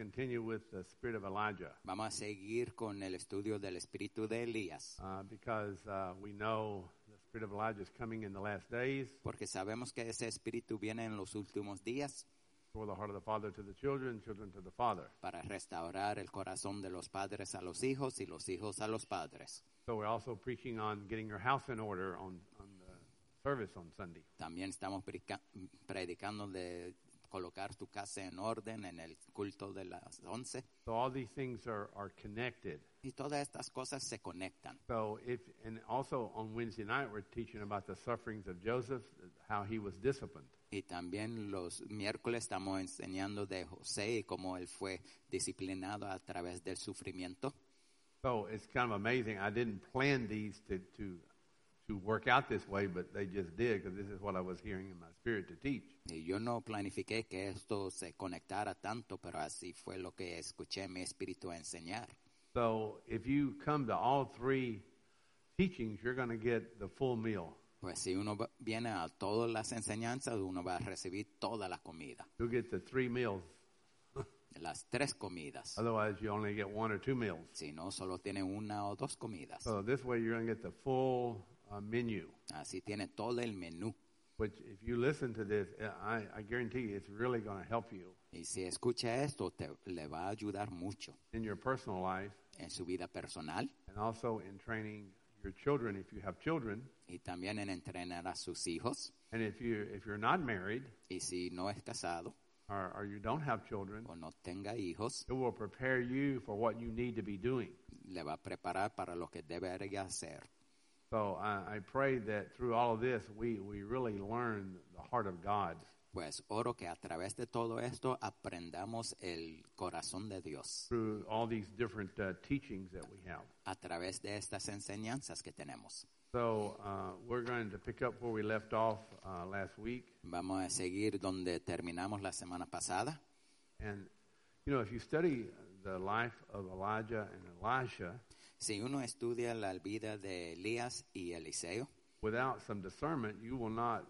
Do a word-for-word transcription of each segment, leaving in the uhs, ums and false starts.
continue with the spirit of Elijah. Vamos a seguir con el estudio del espíritu de Elías. Uh, because uh, we know the spirit of Elijah is coming in the last days. Porque sabemos que ese espíritu viene en los últimos días. For the heart of the father to the children, children to the father. Para restaurar el corazón de los padres a los hijos y los hijos a los padres. So we're also preaching on getting your house in order on, on the service on Sunday. También estamos predicando de colocar tu casa en orden en el culto de las once. So all these things are, are connected. Y todas estas cosas se conectan. So if, and also on Wednesday night we're teaching about the sufferings of Joseph, how he was disciplined. Y también los miércoles estamos enseñando de José y cómo él fue disciplinado a través del sufrimiento. So it's kind of amazing. I didn't plan these to, to, to work out this way, but they just did because this is what I was hearing in my spirit to teach. Y yo no planifiqué que esto se conectara tanto, pero así fue lo que escuché mi espíritu enseñar. So if you come to all three teachings, you're going to get the full meal. Pues si uno viene a todas las enseñanzas, uno va a recibir toda la comida. You'll get the three meals. Las tres comidas. Otherwise, you only get one or two meals. Si no, solo tiene una o dos comidas. So this way, you're going to get the full uh, menu. Así tiene todo el menú. Which, if you listen to this, I, I guarantee you, it's really going to help you. Y si escucha esto, te, le va a ayudar mucho. In your personal life. En su vida personal. And also in training your children, if you have children. Y también en entrenar a sus hijos. And if you if you're not married. Y si no es casado. Or, or you don't have children. O no tenga hijos. It will prepare you for what you need to be doing. Le va a preparar para lo que debería hacer. So I, I pray that through all of this, we, we really learn the heart of God. Pues oro que a través de todo esto aprendamos el corazón de Dios. Through all these different uh, teachings that we have. A través de estas enseñanzas que tenemos. So uh, we're going to pick up where we left off uh, last week. Vamos a seguir donde terminamos la semana pasada. And you know, if you study the life of Elijah and Elisha, si uno estudia la vida de Elías y Eliseo, without some discernment, you will not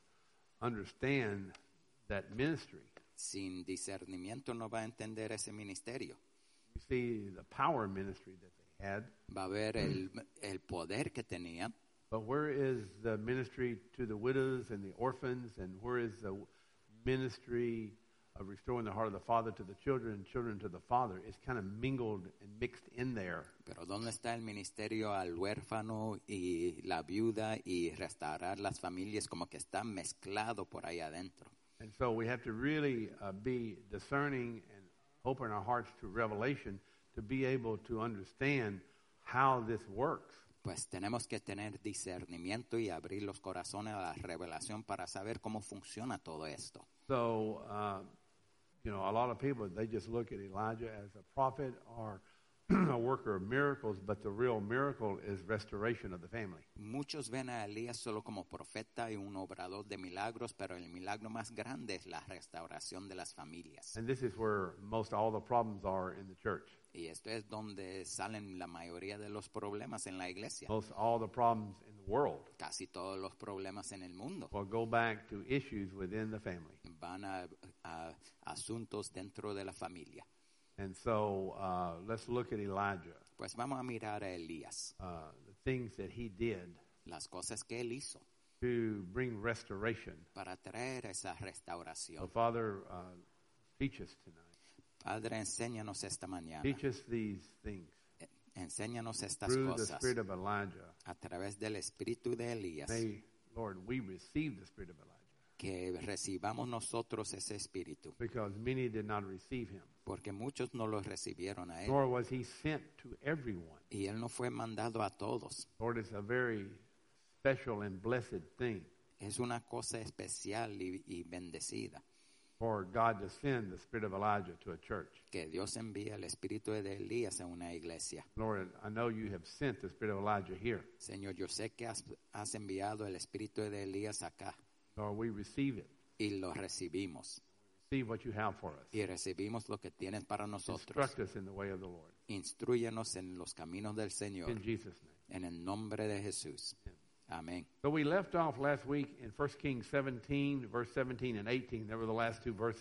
understand that ministry. Sin discernimiento no va a entender ese ministerio. You see the power ministry that they had. Va a ver el, el poder que tenían. But where is the ministry to the widows and the orphans, and where is the ministry of restoring the heart of the father to the children and children to the father? It's kind of mingled and mixed in there. Pero ¿dónde está el ministerio al huérfano y la viuda y restaurar las familias? Como que está mezclado por ahí adentro. And so we have to really uh, be discerning and open our hearts to revelation to be able to understand how this works. Pues tenemos que tener discernimiento y abrir los corazones a la revelación para saber cómo funciona todo esto. So, uh, you know, a lot of people, they just look at Elijah as a prophet or a worker of miracles, but the real miracle is restoration of the family. Muchos ven a Elías solo como profeta y un obrador de milagros, pero el milagro más grande es la restauración de las familias. And this is where most all the problems are in the church. Y esto es donde salen la mayoría de los problemas en la iglesia. Most all the problems in the world. Casi todos los problemas en el mundo. Will go back to issues within the family. Van a, a asuntos dentro de la familia. And so uh, let's look at Elijah. Pues vamos a mirar a Elías. Uh, the things that he did. Las cosas que él hizo. To bring restoration. Para traer esa restauración. So Father, uh, teach us tonight. Padre, enséñanos esta mañana. Teach us these things. Enséñanos estas Through cosas. The spirit of Elijah. A través del espíritu de Elías. May, Lord, we receive the spirit of Elijah. Que recibamos nosotros ese espíritu. Because many did not receive him. Porque muchos no lo recibieron a él. Nor was he sent to everyone. Y él no fue mandado a todos. Lord, it's a very special and blessed thing. Es una cosa especial y, y bendecida. For God to send the spirit of Elijah to a church. Que Dios envía el espíritu de Elías a una iglesia. Lord, I know you have sent the spirit of Elijah here. Señor, yo sé que has, has enviado el espíritu de Elías acá. Lord, we receive it. Y lo recibimos. Receive what you have for us. Y recibimos lo que tienes para nosotros. Instruct us in the way of the Lord. Instrúyenos en los caminos del Señor. In Jesus' name. En el nombre de Jesús. Amén. So we left off last week in First Kings seventeen, verse seventeen and eighteen. They were the last two verses.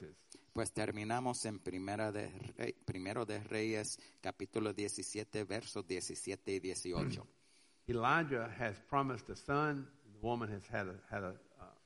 Pues terminamos en Primera de Rey- Primero de Reyes, capítulo diecisiete, versos diecisiete y dieciocho. Elijah has promised a son. The woman has had a, had a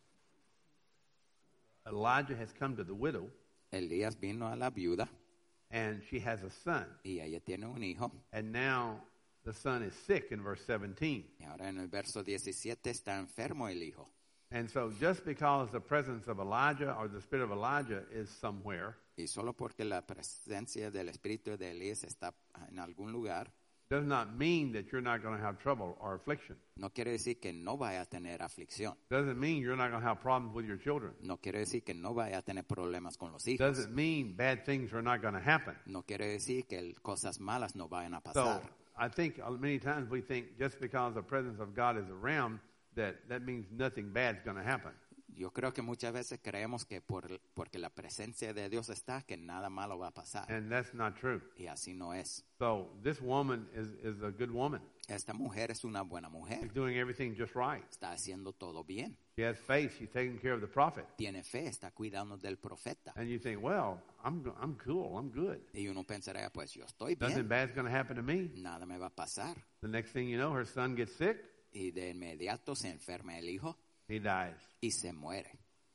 uh, Elijah has come to the widow, Elías vino a la viuda and she has a son. y ella tiene un hijo. And now the son is sick in verse seventeen. Y ahora en el verso diecisiete está enfermo el hijo. And so just because the presence of Elijah or the spirit of Elijah is somewhere Y solo porque la presencia del espíritu de Elías está en algún lugar, does not mean that you're not going to have trouble or affliction. no quiere decir que no vaya a tener aflicción. Doesn't mean you're not going to have problems with your children. No quiere decir que no vaya a tener problemas con los hijos. Doesn't mean bad things are not going to happen. No quiere decir que el- cosas malas no vayan a So pasar. I think uh, many times we think just because the presence of God is around that that means nothing bad is going to happen. Yo creo que muchas veces creemos que por, porque la presencia de Dios está, que nada malo va a pasar. And that's not true. Y así no es. So this woman is, is a good woman. Esta mujer es una buena She's mujer. doing everything just right. Está haciendo todo bien. She has faith. She's taking care of the prophet. Tiene fe, está cuidando del profeta. And you think, well, I'm, I'm cool. I'm good. Y uno pensará, pues yo estoy Nothing bien. bad's going to happen to me. Nada me va a pasar. The next thing you know, her son gets sick. Y de inmediato se enferma el hijo He dies. y se muere.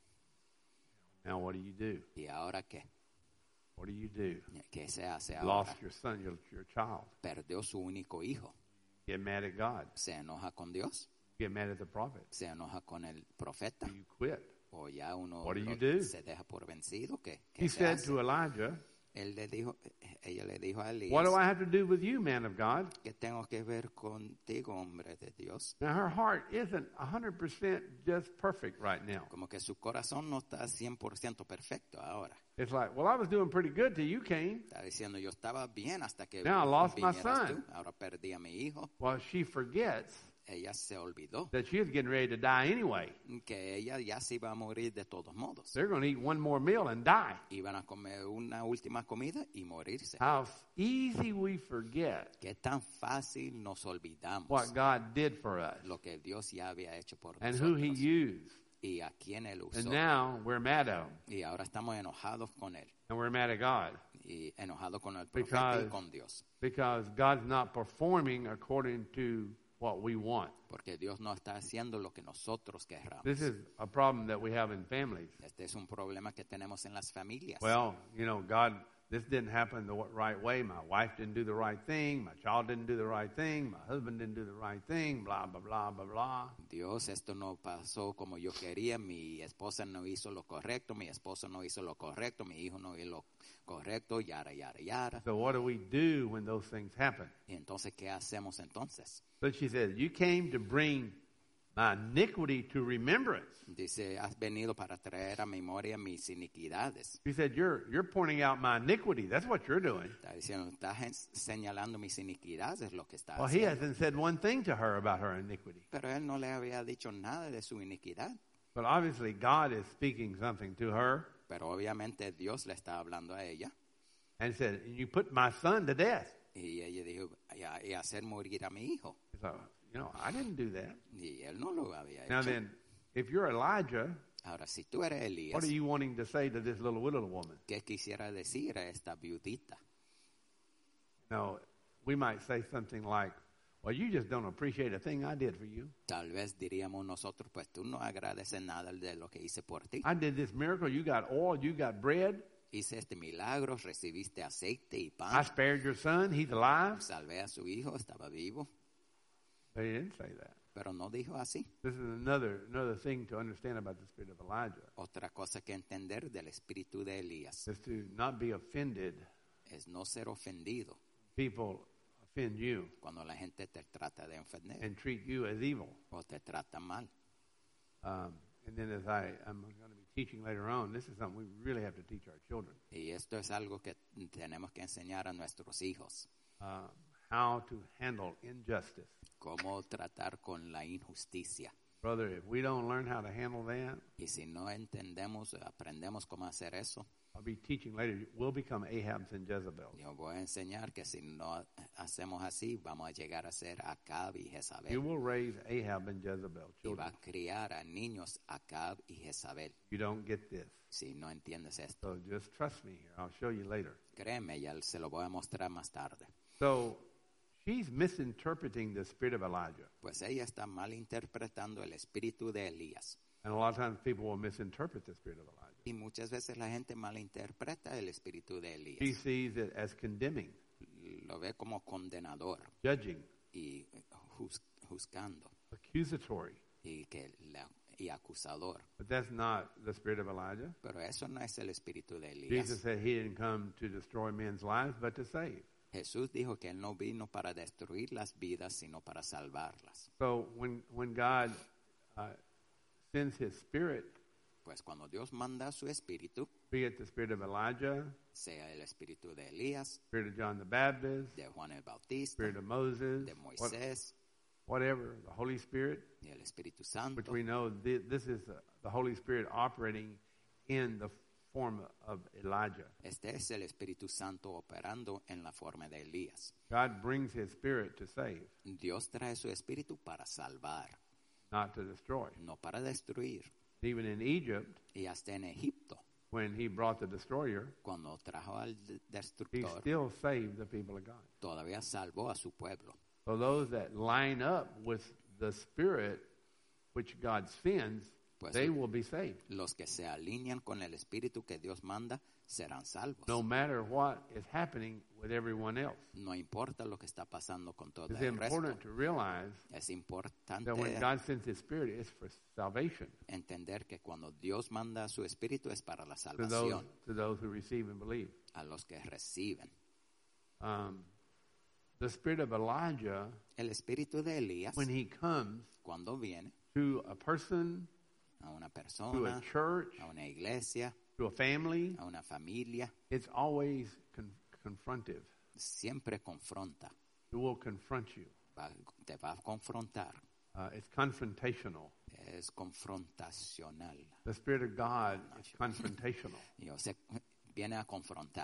Now what do you do? ¿Y ahora qué? What do you do? ¿Qué se hace You ahora? lost your son, your, your child. Perdió su único hijo. Get mad at God. Se enoja con Dios. Get mad at the prophet. Se enoja con el profeta. You quit. O ya uno What do you lo- do? se deja por vencido. ¿Qué, qué He se said hace? to Elijah, Él le dijo, ella le dijo a Elías, what do I have to do with you, man of God? ¿qué tengo que ver contigo, hombre de Dios? Now, her heart isn't one hundred percent just perfect right now. Como que su corazón no está cien por ciento perfecto ahora. It's like, well, I was doing pretty good till you came. Está diciendo, yo estaba bien hasta que Now I lost my vinieras son. tú. Ahora perdí a mi hijo. Well, she forgets Ella se olvidó that she was getting ready to die anyway. que ella ya se iba a morir de todos modos. They're going to eat one more meal and die. Iban a comer una última comida y morirse. How easy we forget Qué tan fácil nos olvidamos what God did for us lo que Dios ya había hecho por and who He nosotros used. y a quién Él And usó. now we're mad at Him Y ahora estamos enojados con Él and we're mad at God y enojados con el profeta Because- y con Dios. because God's not performing according to what we want. Porque Dios no está haciendo lo que nosotros querramos. This is a problem that we have in families. Este es un problema que tenemos en las familias. Well, you know, God, this didn't happen the right way. My wife didn't do the right thing. My child didn't do the right thing. My husband didn't do the right thing. Blah, blah, blah, blah, blah. Dios, esto no pasó como yo quería, mi esposa no hizo lo correcto, mi esposo no hizo lo correcto, mi hijo no hizo lo correcto, yara, yara, yara. So what do we do when those things happen? Y entonces, ¿qué hacemos entonces? So she says, you came to bring my iniquity to remembrance. Dice, has venido para traer a memoria mis iniquidades. She said, you're, you're pointing out my iniquity. That's what you're doing. Está diciendo, estás en- señalando mis iniquidades, es lo que está Well, he haciendo. hasn't said one thing to her about her iniquity. Pero él no le había dicho nada de su iniquidad. But obviously God is speaking something to her Pero obviamente Dios le está hablando a ella. and said, you put my son to death. Y ella dijo, y, a- y hacer morir a mi hijo. So, you know, I didn't do that. Y él no lo había Now hecho. then, if you're Elijah, Ahora, si tú eres what Elías, are you wanting to say to this little widow woman? ¿qué quisiera decir a esta viudita? Now, we might say something like, well, you just don't appreciate a thing I did for you. Tal vez diríamos nosotros, pues tú no agradeces nada de lo que hice por ti. I did this miracle. You got oil. You got bread. Hice este milagro, recibiste aceite y I pan. spared your son. He's alive. Salvé a su hijo, estaba vivo. But he didn't say that. Pero no dijo así. This is another another thing to understand about the spirit of Elijah, Otra cosa que entender del espíritu de Elías is to not be offended. es no ser ofendido People offend you cuando la gente te trata de ofender and treat you as evil. o te trata mal. Um, and then as I, I'm going to be teaching later on, this is something we really have to teach our children. Y esto es algo que tenemos que enseñar a nuestros hijos. Uh, how to handle injustice. Cómo tratar con la injusticia. Brother, if we don't learn how to handle that, Y si no entendemos, aprendemos cómo hacer eso, I'll be teaching later, we'll become Ahabs and Jezebels. Yo voy a enseñar que si no hacemos así, vamos a llegar a ser Acab y You Jezabel. will raise Ahab and Jezebel, Y va children. a criar a niños Acab y Jezabel. You don't get this. Si no entiendes esto, So just trust me here. I'll show you later. créeme, ya se lo voy a mostrar más tarde. So she's misinterpreting the spirit of Elijah. Pues ella está malinterpretando el espíritu de Elías. And a lot of times people will misinterpret the spirit of Elijah. Y muchas veces la gente malinterpreta el espíritu de She Elías. sees it as condemning, Lo ve como condenador judging, y juz- juzgando accusatory. y, que la- y acusador. But that's not the spirit of Elijah. Pero eso no es el espíritu de Elías. Jesus said he didn't come to destroy men's lives, but to save. Jesús dijo que él no vino para destruir las vidas, sino para salvarlas. So when, when God uh, sends his spirit, Pues cuando Dios manda su espíritu, be it the spirit of Elijah, sea el espíritu de Elías, spirit of John the Baptist, de Juan el Bautista, spirit of Moses, de what- Moisés whatever, the Holy Spirit, y el Espíritu which Santo, we know thi- this is the, the Holy Spirit operating in the form of Elijah. este es el Espíritu Santo operando en la forma de Elías. God brings his spirit to save, Dios trae su espíritu para salvar, not to destroy. no para destruir. Even in Egypt, Y hasta en Egipto, when he brought the destroyer, cuando trajo al de- he destructor, still saved the people of God. todavía salvó a su pueblo. So those that line up with the spirit which God sends, Pues they sí. will be saved. Los que se alinean con el espíritu que Dios manda serán salvos. No matter what is happening with everyone else. No importa lo que está pasando con todo It's el resto. important to realize Es importante that when God sends his spirit, it's for salvation entender que cuando Dios manda su espíritu es para la to those, salvación to those who receive and believe. a los que reciben. Um, the spirit of Elijah, El espíritu de Elías, when he comes cuando viene to a person, a una to a persona, church, a una iglesia, to a family, a una familia, it's always con- confrontive. siempre confronta. It will confront you. Va- te va a confrontar. Uh, it's confrontational. Es confrontacional. The Spirit of God is confrontational. Y, o sea, viene a confrontar.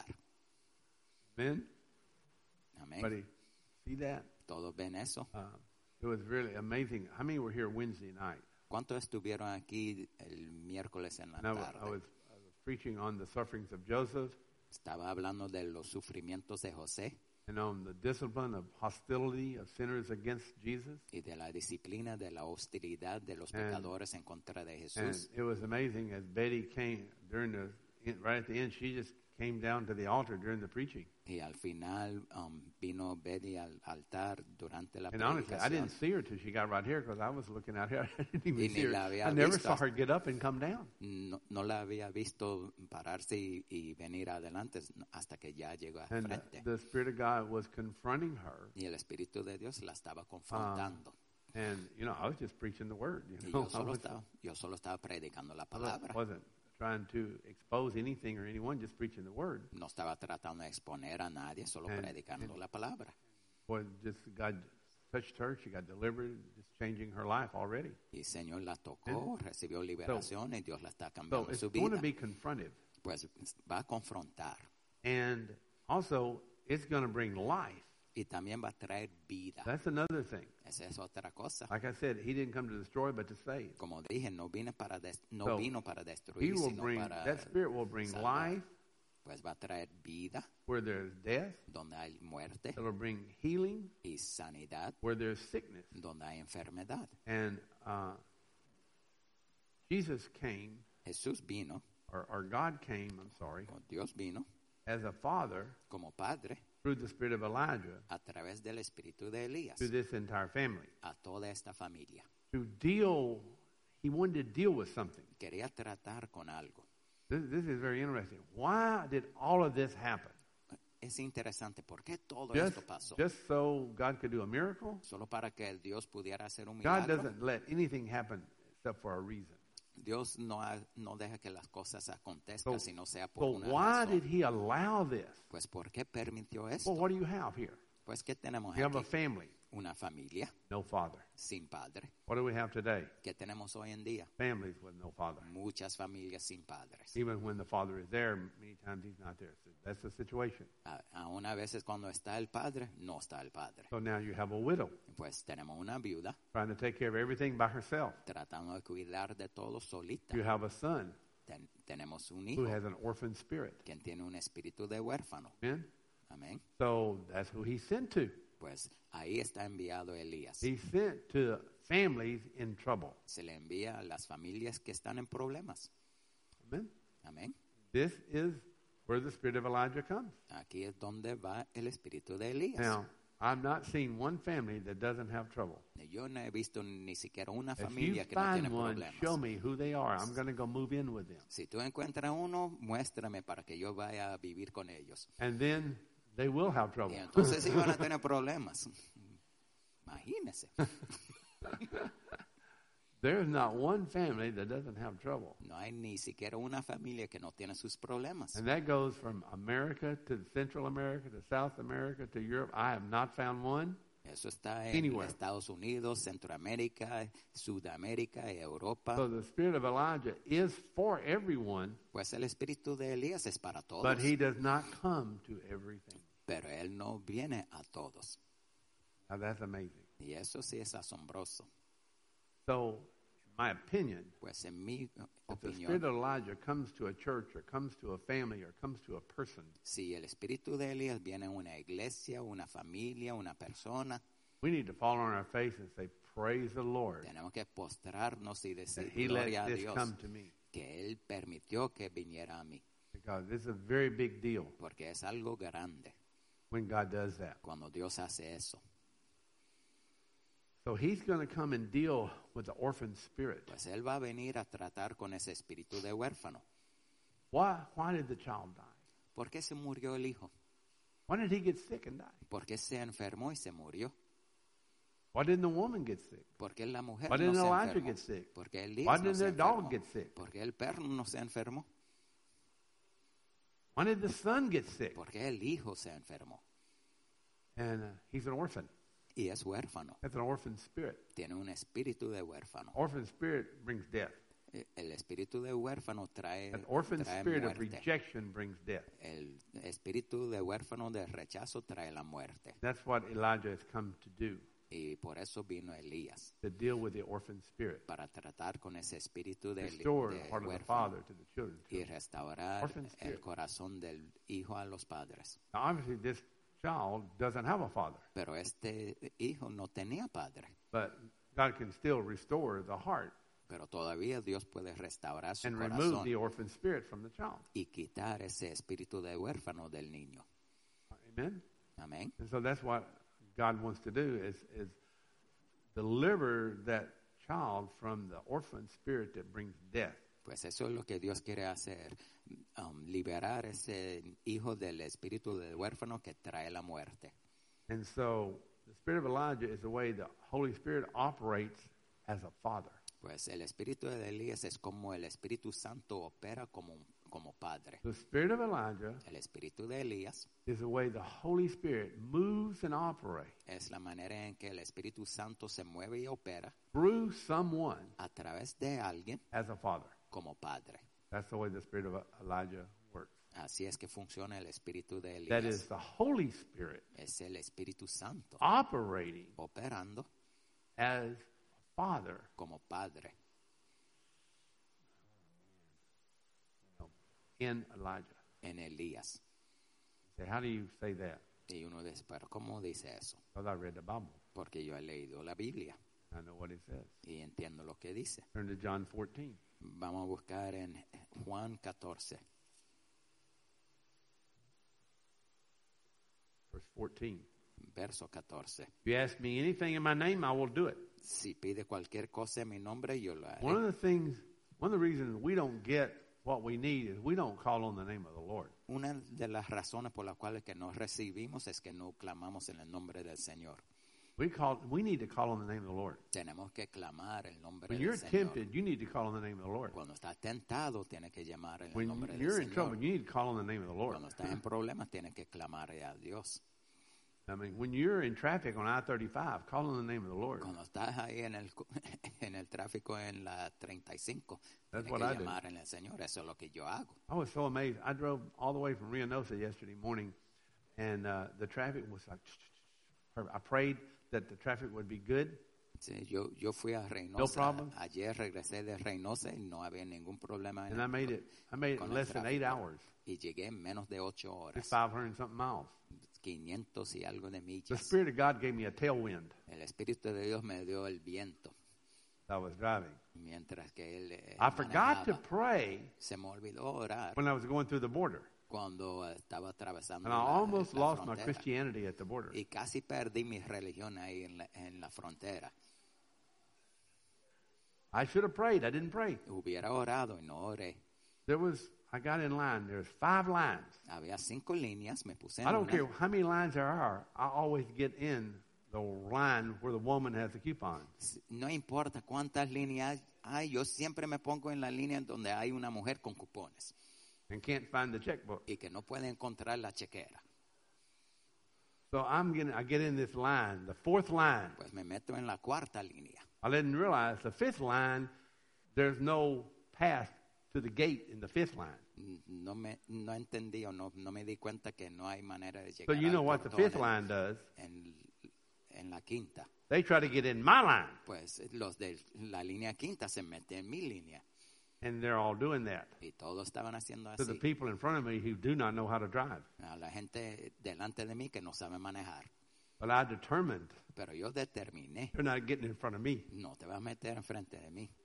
Amen? Amén. Everybody see that? ¿Todos ven eso? Uh, it was really amazing. How many were here Wednesday night? ¿Cuántos estuvieron aquí el miércoles en la And I, wa- tarde? I was, I was preaching on the sufferings of Joseph Estaba hablando de los sufrimientos de José and on the discipline of hostility of sinners against Jesus. y de la disciplina de la hostilidad de los And- pecadores en contra de And Jesús. it was amazing as Betty came during the, in- right at the end, she just came down to the altar during the preaching. Y al final um, vino Betty al altar durante la And honestly, I predicación. didn't see her till she got right here because I was looking out here. I didn't even Y see ni her. la había I never visto saw hasta- her get up and come down. No, no la había visto pararse y, y venir adelante hasta que ya llegó al And uh, frente. the Spirit of God was confronting her. Y el Espíritu de Dios la estaba confrontando. And, you know, I was just preaching the word. You y know, yo I solo, was- estaba, yo solo estaba predicando la I palabra. wasn't trying to expose anything or anyone, just preaching the word. No estaba tratando de exponer a nadie, solo And- predicando and- la palabra. Boy, just God touched her. She got delivered, just changing her life already. Y el Señor la tocó, recibió liberación y Dios la está So cambiando it's su going to vida. be confrontive. Pues va a confrontar And also, it's going to bring life. y también va a traer vida. That's another thing. Esa es otra cosa. Like I said, he didn't come to destroy, but to save. Como dije, no vine para des- no So, vino para He destruir, will sino bring, para that Spirit will bring salvar. life Pues va a traer vida where there's death. donde hay muerte It'll bring healing y sanidad where there's sickness. donde hay enfermedad. And uh, Jesus came, Jesús vino, or, or God came, I'm sorry, o Dios vino as a father como padre through the Spirit of Elijah a través del espíritu de Elías to this entire family. a toda esta familia. To deal, he wanted to deal with something. Quería tratar con algo. This, this is very interesting. Why did all of this happen? Es interesante, ¿por qué todo Just, esto pasó? just so God could do a miracle? Solo para que Dios pudiera hacer un God milagro. doesn't let anything happen except for a reason. Dios no, ha- no deja que las cosas acontezcan So, si no sea por so una why razón. did he allow this? Pues ¿por qué permitió Well, esto? what do you have here? Pues ¿qué tenemos You have a aquí? family. Una familia No father. sin padre. What do we have today? ¿Qué tenemos hoy en día? Families with no father. Muchas familias sin padres. Even when the father is there, many times he's not there. So that's the situation. A- Aún a veces cuando está el padre, no está el padre. So now you have a widow Pues tenemos una viuda trying to take care of everything by herself. tratando de cuidar de todo solita. You have a son Ten- tenemos un who hijo has an orphan spirit. quien tiene un espíritu de huérfano. Amen? Amén. So that's who he's sent to. Pues ahí está enviado Elías. He's sent to families in trouble. Se le envía a las familias que están en problemas. Amen? Amén. This is where the spirit of Elijah comes. Aquí es donde va el espíritu de Elías. Now, I've not seen one family that doesn't have trouble. Yo no he visto ni siquiera una If you familia que no tiene find one, problemas. show me who they are. I'm going to go move in with them. Si tú encuentras uno, muéstrame para que yo vaya a vivir con ellos. And then they will have Y trouble. entonces sí van a tener problemas. Imagínese. There's not one family that doesn't have trouble. No hay ni siquiera una familia que no tiene sus problemas. And that goes from America to Central America to South America to Europe. I have not found one. Eso está en Anywhere. Estados Unidos, Centroamérica, Sudamérica y Europa. So the spirit of Elijah is for everyone, Pues el espíritu de Elías es para todos. but he does not come to everything. Pero él no viene a todos. Now that's amazing. Y eso sí es asombroso. So, in my opinion, Pues en mi if the opinión, spirit of Elijah comes to a church or comes to a family or comes to a person, si el espíritu de Elías viene a una iglesia, una familia, una persona, we need to fall on our face and say, praise the Lord tenemos que postrarnos y that decir he let gloria a this Dios come to me. que él permitió que viniera a mí, Because this is a very big deal porque es algo grande when God does that. cuando Dios hace eso. So he's going to come and deal with the orphan spirit. Pues él va a venir a tratar con ese espíritu de huérfano. Why, why did the child die? ¿Por qué se murió el hijo? Why did he get sick and die? ¿Por qué se enfermó y se murió? Why didn't the woman get sick? ¿Por qué la mujer Why no didn't se Elijah enfermó? get sick? ¿Por qué Why Elías no didn't se the dog enfermó? get sick? ¿Por qué el perro no se enfermó? Why did the son get sick? ¿Por qué el hijo se enfermó? And uh, he's an orphan. Y es huérfano. That's an orphan spirit. Tiene un espíritu de huérfano. Orphan spirit brings death. Eh, El espíritu de huérfano trae, An orphan trae spirit of muerte. rejection brings death. El espíritu de huérfano de rechazo trae la muerte. That's what Elijah has come to do, Y por eso vino Elías, to deal with the orphan spirit. para tratar con ese espíritu de, Restore de the heart of the huérfano father to the children. y restaurar Orphan spirit. el corazón del hijo a los padres. Now, obviously, this child doesn't have a father, Pero este hijo no tenía padre. but God can still restore the heart Pero todavía Dios puede restaurar su and remove corazón the orphan spirit from the child. y quitar ese espíritu de huérfano del niño. Amen? Amén. And so that's what God wants to do is, is deliver that child from the orphan spirit that brings death. Pues eso es lo que Dios quiere hacer, um, liberar ese hijo del espíritu del huérfano que trae la muerte. And so the spirit of Elijah is the way the Holy Spirit operates as a father. Pues el espíritu de Elías es como el Espíritu Santo opera como, como padre. The spirit of Elijah El espíritu de Elías is the way the Holy Spirit moves and operates es la manera en que el Espíritu Santo se mueve y opera through someone a través de alguien as a father. como padre. That's the way the spirit of Elijah works. Así es que funciona el espíritu de That is Elías. the Holy Spirit Es el Espíritu Santo operating operando as a father como padre in Elijah. en Elías. Say, how do you say that? Y uno dice, pero ¿cómo dice eso? Because I read the Bible. Porque yo he leído la Biblia I know what it says. y entiendo lo que dice. Turn to John fourteen. Vamos a buscar en Juan catorce, Verse fourteen. verso catorce. If you ask me anything in my name, I will do it. Si pide cualquier cosa en mi nombre, yo lo One of haré. the things, one of the reasons we don't get what we need is we don't call on the name of the Lord. Una de las razones por las cuales que no recibimos es que no clamamos en el nombre del Señor. We call. We need to call on the name of the Lord. Tenemos que clamar el nombre When del you're Señor. tempted, you need to call on the name of the Lord. Cuando estás tentado, tienes que llamar en el When nombre del you're in Señor. trouble, you need to call on the name of the Lord. Cuando estás en problemas, tienes que clamar a Dios. I mean, when you're in traffic on I thirty-five, call on the name of the Lord. Cuando estás ahí en el, cu- en el tráfico en la treinta y cinco, That's tienes what que I do. llamar en el Señor. Eso es lo que yo hago. I was so amazed. I drove all the way from Reynosa yesterday morning, and uh, the traffic was like, I prayed that the traffic would be good. Sí, yo, yo fui a No Reynosa. problem. Ayer regresé de Reynosa y no había ningún problema. En And I el- made it, I made it con in el less than eight tráfico. hours. Y llegué en menos de ocho It's horas. five hundred and something miles. quinientos y algo de The millas. Spirit of God gave me a tailwind El Espíritu de Dios me dio el viento that I was driving. mientras que él eh, I forgot to manejaba. pray Se me olvidó orar when I was going through the border. cuando eh, estaba atravesando And I la, almost la lost my frontera. Christianity at the border. Y casi perdí mi religión ahí en la, en la frontera. I should have prayed. I didn't pray. Hubiera orado y no oré. There was, I got in line. There's five lines. Había cinco líneas, me puse en I don't una. care how many lines there are. I always get in the line where the woman has the coupon. No importa cuántas líneas hay, yo siempre me pongo en la línea donde hay una mujer con cupones And can't find the checkbook. y que no puede encontrar la chequera. So I'm getting, I get in this line, the fourth line. Pues me meto en la cuarta línea. I didn't realize the fifth line, there's no path to the gate in the fifth line. No me no entendí o no, no me di cuenta que no hay manera de So llegar you know al what the portón fifth en- line does? en, en la quinta. They try to get in my line, Pues los de la línea quinta se meten en mi línea and they're all doing that. y todos estaban haciendo To the así. people in front of me who do not know how to drive. A la gente delante de mí que no sabe manejar. But I determined Pero yo determiné, they're not getting in front of me. no te vas a meter enfrente de mí.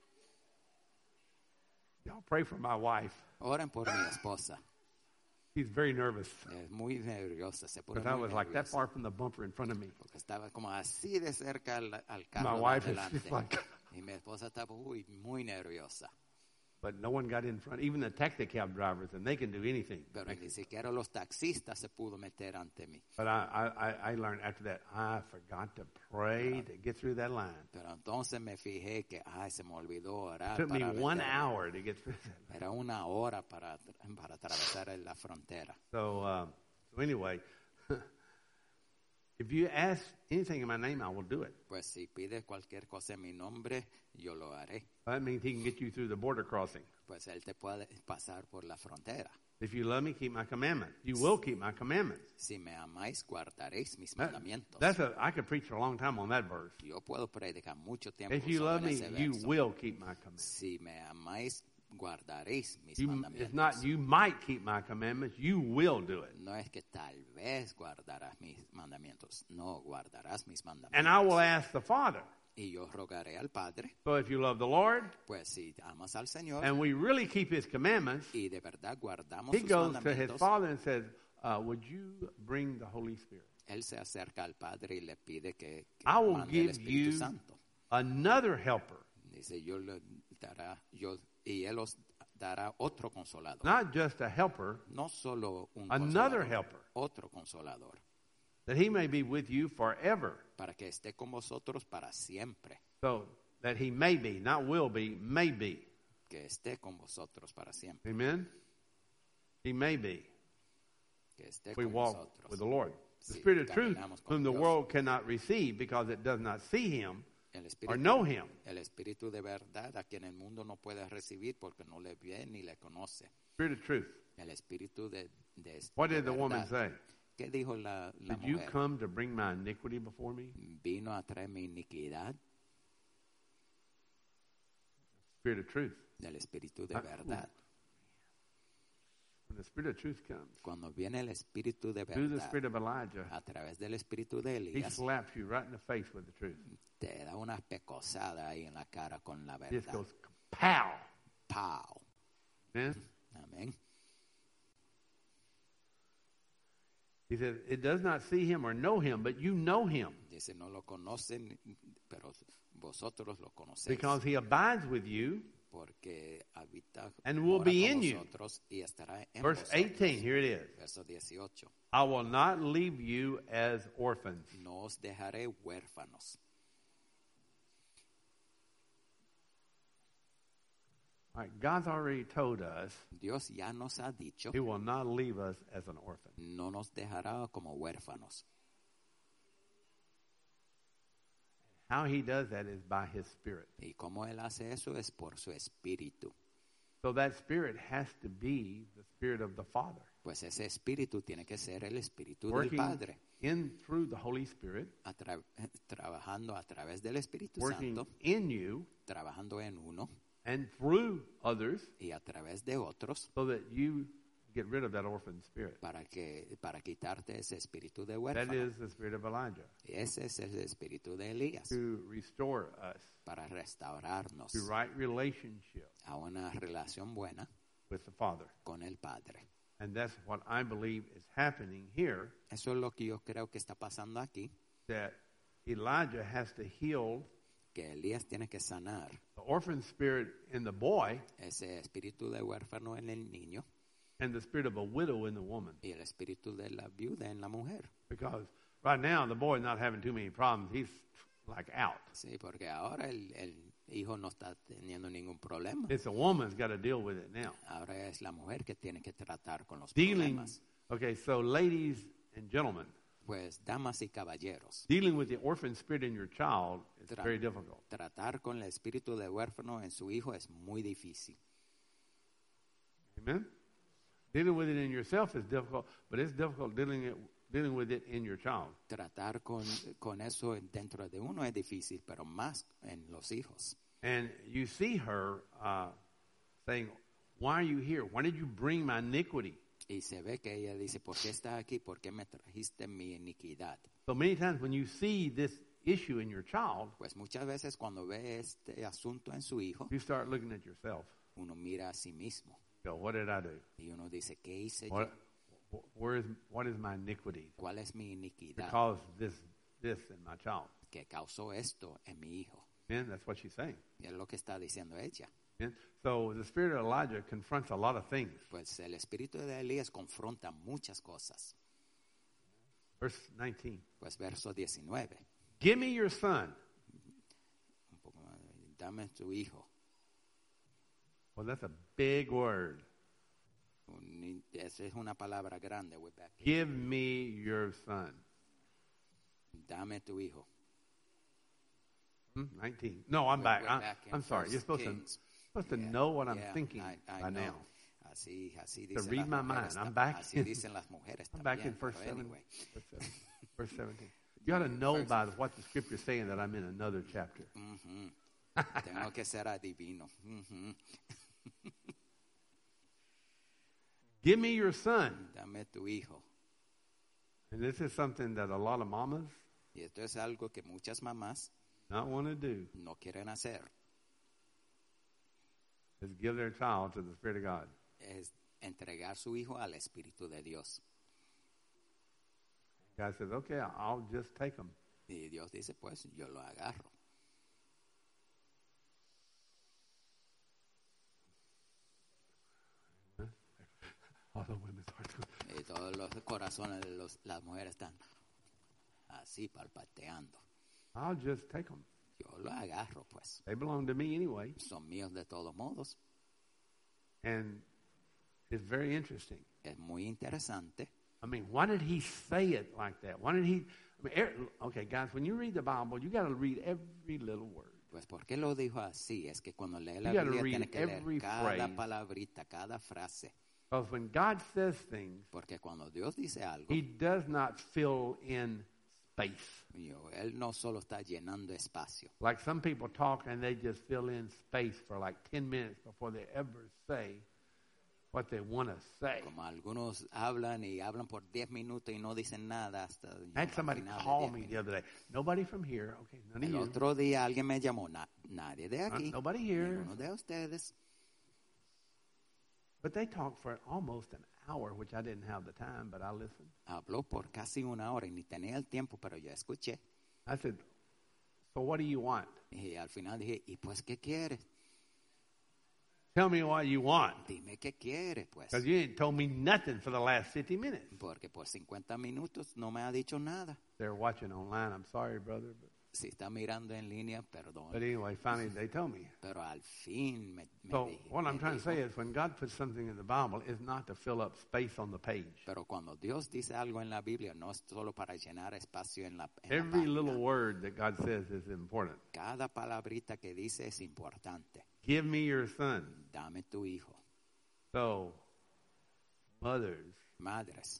Y'all pray for my wife. Oren por mi esposa. She's very nervous. Es muy nerviosa, se pone Because I muy was like that nerviosa. far from the bumper in front of me. Porque estaba como así de cerca al, al My carro de wife is adelante. just like, Y mi esposa estaba muy, muy nerviosa. but no one got in front. Even the taxi cab drivers, and they can do anything. Pero ni siquiera los taxistas se pudo meter ante mí. But I, I, I learned after that, I forgot to pray to get through that line. Pero entonces me fijé que, ay, se me olvidó orar. It took me para one meterme. hour to get through that line. Era una hora para, para atravesar la frontera. So, uh, so anyway, if you ask anything in my name, I will do it. Pues si pides cualquier cosa en mi nombre, yo lo haré. That means he can get you through the border crossing. Pues él te puede pasar por la frontera. If you love me, keep my commandments. You will keep my commandments. Si me amáis, guardaréis mis That- mandamientos. that's a, I could preach for a long time on that verse. Yo puedo predicar mucho tiempo If you sobre love me, ese you verso. will keep my commandments. Si me amáis, guardaréis mis You, mandamientos. it's not you might keep my commandments. You will do it. No es que tal vez guardarás mis mandamientos. No, guardarás mis mandamientos. And I will ask the Father. Y yo rogaré al Padre, So if you love the Lord pues si amas al Señor and we really keep his commandments, y de verdad guardamos he sus goes to his mandamientos, Father and says, uh, would you bring the Holy Spirit? él se acerca al Padre y le pide que, que I will mande el give Espíritu you Santo. another helper. Dice, yo le dará, yo, y él os dará otro consolador. Not just a helper, No solo un another consolador, helper, otro consolador, that he may be with you forever. para que esté con vosotros para siempre. So that he may be, not will be, may be. Que esté con vosotros para siempre. Amen? He may be. Que esté If we con walk vosotros. with the Lord. The Si Spirit of truth, caminamos con whom the Dios. world cannot receive because it does not see him El or espíritu, know him. el espíritu de verdad a quien el mundo no puede recibir porque no le ve ni le conoce. Spirit of truth. El espíritu de, de, What de did the woman verdad. say? ¿Qué dijo la, la Did you mujer? come to bring my iniquity before me? Vino a traer mi iniquidad Spirit of truth. del espíritu de Ah, verdad. When the Spirit of truth comes, Cuando viene el espíritu de through the verdad Spirit of Elijah, a través del espíritu de he Elías, slaps you right in the face with the truth. te da una pecosada ahí en la cara con la It just verdad. goes pow. Pau. Amen? Amén. He says, it does not see him or know him, but you know him Dice, no lo conocen, pero vosotros lo conocéis. because he abides with you. Porque habita And will mora be con in you. vosotros y estará en Verse vosotros. eighteen, here it is. Verso dieciocho. I will not leave you as orphans. No os dejaré huérfanos. All right, God's already told us Dios ya nos ha dicho, he will not leave us as an orphan. no nos dejará como huérfanos. how he does that is by his Spirit. Y cómo Él hace eso es por su espíritu. So that Spirit has to be the Spirit of the Father. Pues ese espíritu tiene que ser el espíritu del Working Padre, in through the Holy Spirit, a tra- trabajando a través del Espíritu working Santo, in you trabajando en uno and through others y a través de otros, so that you get rid of that orphan spirit. para que para quitarte ese espíritu de That huérfano. is the spirit of Elijah, Ese es el espíritu de Elías, to restore us para restaurarnos to right relationship a una relación buena with the Father. con el Padre. And that's what I believe is happening here, Eso es lo que yo creo que está pasando aquí, that Elijah has to heal que Elías tiene que sanar the orphan spirit in the boy ese espíritu de huérfano en el niño and the spirit of a widow in the woman. y el espíritu de la viuda en la mujer. Because right now the boy's not having too many problems. He's like out. Sí, porque ahora el, el hijo no está teniendo ningún problema. It's a woman's got to deal with it now. Ahora es la mujer que tiene que tratar con los Dealing, problemas. okay, so ladies and gentlemen, Pues, damas y caballeros, dealing with the orphan spirit in your child is Tra- very difficult. tratar con el espíritu de huérfano en su hijo es muy difícil. Amen? Dealing with it in yourself is difficult, but it's difficult dealing it dealing with it in your child. Tratar con, con eso dentro de uno es difícil, pero más en los hijos. And you see her uh, saying, "Why are you here? Why did you bring my iniquity?" Y se ve que ella dice, ¿por qué estás aquí? ¿Por qué me trajiste mi iniquidad? So many times when you see this issue in your child, Pues muchas veces cuando ve este asunto en su hijo, you start looking at yourself. uno mira a sí mismo Go, what did I do? y uno dice, ¿qué hice What, yo? where is what is my iniquity? ¿Cuál es mi iniquidad Because this this in my child. que causó esto en mi hijo? And that's what she's saying. Y es lo que está diciendo ella. And so the spirit of Elijah confronts a lot of things. Pues el espíritu de Elías confronta muchas cosas. Verse nineteen. Pues verso diecinueve. Give me your son. Un poco más, dame tu hijo. Well, that's a big word. Un- Esa es una palabra grande. We're back. Give me your son. Dame tu hijo. Hmm, nineteen. No, I'm We're- back. we're I'm, back in I'm sorry. First You're supposed Kings. to supposed to Yeah, know what I'm yeah, thinking I- I by know. now. Así, así To dicen read las my mujeres. mind. I'm tam- back Así in- dicen las mujeres I'm back in también. verse pero seven. anyway. Verse seven. Verse seventeen. You ought to know by what the scripture's saying that I'm in another chapter. Ujú. Tengo que ser adivino. Ujú. Give me your son. Dame tu hijo. And this is something that a lot of mamas Y esto es algo que muchas mamás not want to do, no quieren hacer. is give their child to the Spirit of God. Es entregar su hijo al Espíritu de Dios. God says, okay, I'll just take them. Y Dios dice, pues yo lo agarro. All the women's hearts. Y todos los corazones de los- las mujeres están así palpateando. I'll just take them. Yo lo agarro, pues. They belong to me anyway. Son míos de todos modos. And it's very interesting. Es muy interesante. I mean, why did he say it like that? Why did he? I mean, er- okay, guys, when you read the Bible, you got to read every little word. Pues, ¿por qué lo dijo así? Es que cuando lee la You gotta Biblia read tiene que every leer cada phrase. palabrita, cada frase. Because when God says things, Porque cuando Dios dice algo, he does not fill in space. yo, Él no solo está llenando espacio. Like some people talk and they just fill in space for like ten minutes before they ever say what they want to say. Como algunos hablan y hablan por diez minutos y no dicen nada hasta I had al somebody final de call diez me the minutos. other day. Nobody from here. Okay, none of El you. otro día alguien me llamó, "Na- nadie de aquí, Uh, nobody here. ninguno de ustedes. But they talked for almost an hour, which I didn't have the time, but I listened. Habló por casi una hora y ni tenía el tiempo, pero yo escuché. I said, so what do you want? Y al final dije, ¿y pues qué quieres? Tell me what you want. Dime qué quieres, pues. Because you ain't told me nothing for the last fifty minutes. Porque por cincuenta minutos no me ha dicho nada. They're watching online. I'm sorry, brother, but si está mirando en línea, perdón. But anyway, finally they told me. Pero al fin me, me So di- what I'm me trying to say dijo. is when God puts something in the Bible, it's not to fill up space on the page. Pero cuando Dios dice algo en la Biblia, no es solo para llenar espacio en la, en la Every página. little word that God says is important. Cada palabrita que dice es importante. Give me your son. Dame tu hijo. So, mothers, Madres,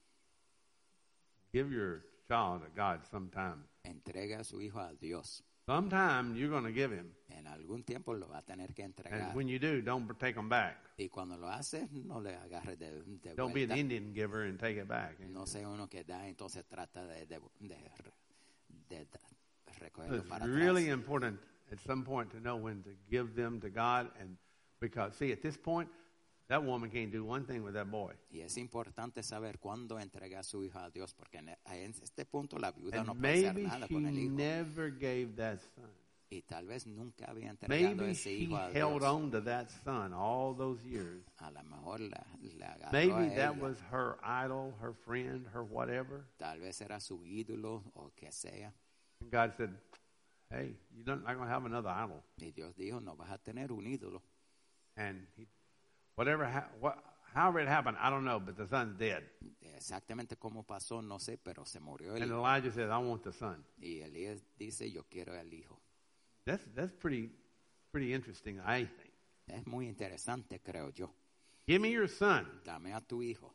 give your child to God sometime. entrega a su hijo a Dios. Sometime you're going to give him. En algún tiempo lo va a tener que entregar. And when you do, don't take them back. Y cuando lo haces, no le agarres de, de Don't be an vuelta. Indian giver and take it back. No sea uno que da, entonces trata de, de, de, de, de recogerlo It's para really atrás. important at some point to know when to give them to God. And because, see, at this point, that woman can't do one thing with that boy. Y es importante saber cuándo entrega a su hijo a Dios, porque en en este punto la viuda no And puede hacer maybe nada she con el hijo. never gave that son. Y tal vez nunca había entregado Maybe ese she hijo a held Dios. on to that son all those years. A lo mejor la, la agarró Maybe a that ella. was her idol, her friend, her whatever. Tal vez era su ídolo o que sea. And God said, hey, you're not going to have another idol. Y Dios dijo, no vas a tener un ídolo. And he, whatever, ha- what, however it happened, I don't know, but the son's dead. Exactamente cómo pasó, no sé, pero se murió el And hijo. Elijah said, I want the son. Y Elías dice, yo quiero el hijo. That's, that's pretty, pretty interesting, I think. Es muy interesante, creo yo. Give me your son. Dame a tu hijo.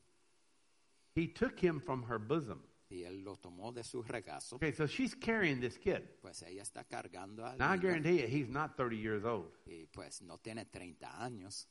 He took him from her bosom. Y él lo tomó de su regazo. Okay, so she's carrying this kid. Pues ella está cargando al Now, I niño. guarantee you, he's not thirty years old. Y pues no tiene treinta años.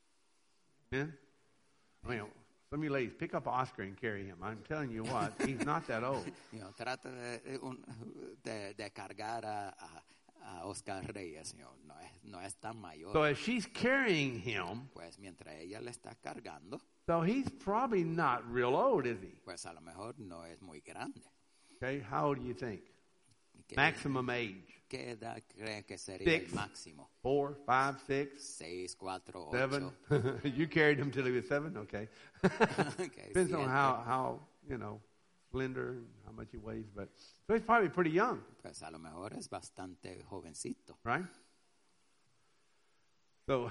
Man, I mean, some of you ladies, pick up Oscar and carry him. I'm telling you what, he's not that old. You know, trata de, un- de, de cargar a, a, a Oscar Reyes. You know, no, es, no es tan mayor. So as she's carrying him, Pues mientras ella le está cargando, so he's probably not real old, is he? pues a lo mejor no es muy grande. Okay, how old do you think? ¿Qué, Maximum age. qué edad cree que sería Six. el máximo? Four, five, six, Seis, cuatro, seven. ocho. You carried him till he was seven? Okay. Okay, Depends on siete. how, how, you know, slender and how much he weighs. But so he's probably pretty young, Pues a lo mejor es bastante jovencito. right? So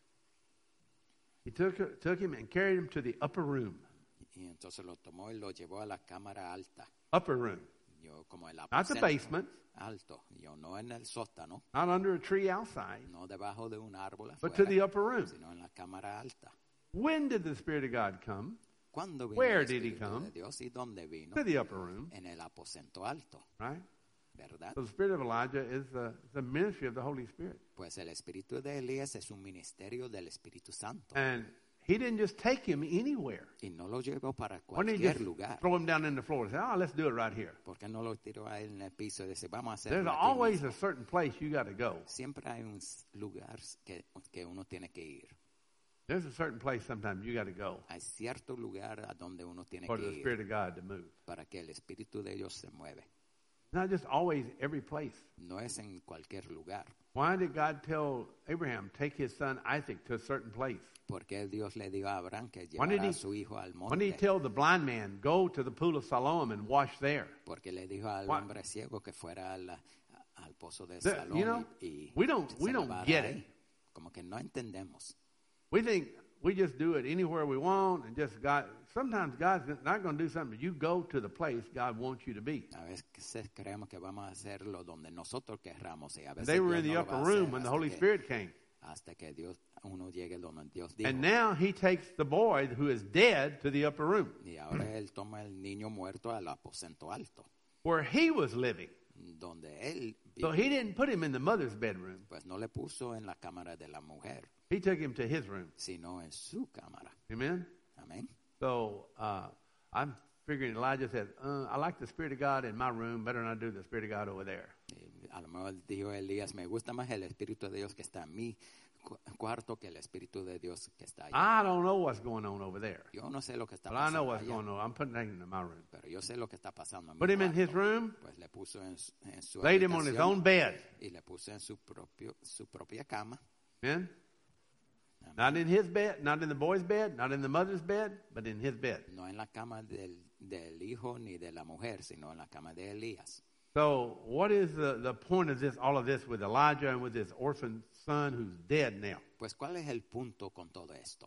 he took, took him and carried him to the upper room. Y entonces lo tomó y lo llevó a la cámara alta. Upper room. Yo como el Not the aposento basement, alto. Yo no en el sótano, not under a tree outside, no debajo de un árbol but to afuera, the upper room. sino en la cámara alta. When did the Spirit of God come? ¿Cuándo vino Where el did he Espíritu come? de Dios y dónde vino? To the upper room, En el aposento alto, right? ¿verdad? So the Spirit of Elijah is the, the ministry of the Holy Spirit. Pues el espíritu de Elías es un ministerio del Espíritu Santo. And he didn't just take him anywhere. Y no lo llevó para Why didn't he cualquier just lugar. throw him down in the floor and say, oh, let's do it right here? ¿Por qué no lo tiró a él en el piso y dice, vamos a There's hacerlo aquí always mismo? a certain place you got to go. Siempre hay un s- lugar que, que uno tiene que ir. There's a certain place sometimes you got to go Hay cierto lugar a donde uno tiene for que the ir Spirit of God to move. para que el Espíritu de Dios se mueve. Not just always every place. No es en cualquier lugar. Why did God tell Abraham, take his son Isaac to a certain place? Porque Dios le dijo a Abraham que Why did llevara he- a su hijo al Why did he monte. tell the blind man, go to the pool of Siloam and wash there? Porque le dijo al Why- hombre ciego que fuera al, al pozo de The- Salón you know, y, y we don't- se we don't lavara get ahí. it. Como que no entendemos. We think we just do it anywhere we want and just God. Sometimes God's not going to do something. You go to the place God wants you to be. A veces creemos que vamos a hacerlo donde nosotros querramos y a veces They were Dios in the no lo va upper a hacer room when the hasta Holy que- Spirit came. hasta que Dios uno llegue donde Dios dijo. And now he takes the boy who is dead to the upper room Y ahora él toma el niño muerto al aposento alto, where he was living. donde él So vive. he didn't put him in the mother's bedroom. Pues no le puso en la cámara de la mujer, He took him to his room. sino en su cámara. Amen? Amén. So uh, I'm figuring Elijah said, uh, I like the Spirit of God in my room better than I do the Spirit of God over there. Y a lo mejor dijo Elías, me gusta más el Espíritu de Dios que está en mi cu- cuarto que el Espíritu de Dios que está allá. I don't know what's going on over there. Yo no sé lo que está But I know pasando what's allá, going on. I'm putting him in my room. pero yo sé lo que está pasando en mi Put him in his cuarto. room, Pues le puso en, su- en su laid him on his habitación own bed. y le puso en su propio su propia cama. Amen? Not in his bed, not in the boy's bed, not in the mother's bed, but in his bed. No en la cama del, del hijo ni de la mujer, sino en la cama de Elías. So what is the, the point of this, all of this with Elijah and with this orphan son who's dead now? Pues, ¿cuál es el punto con todo esto?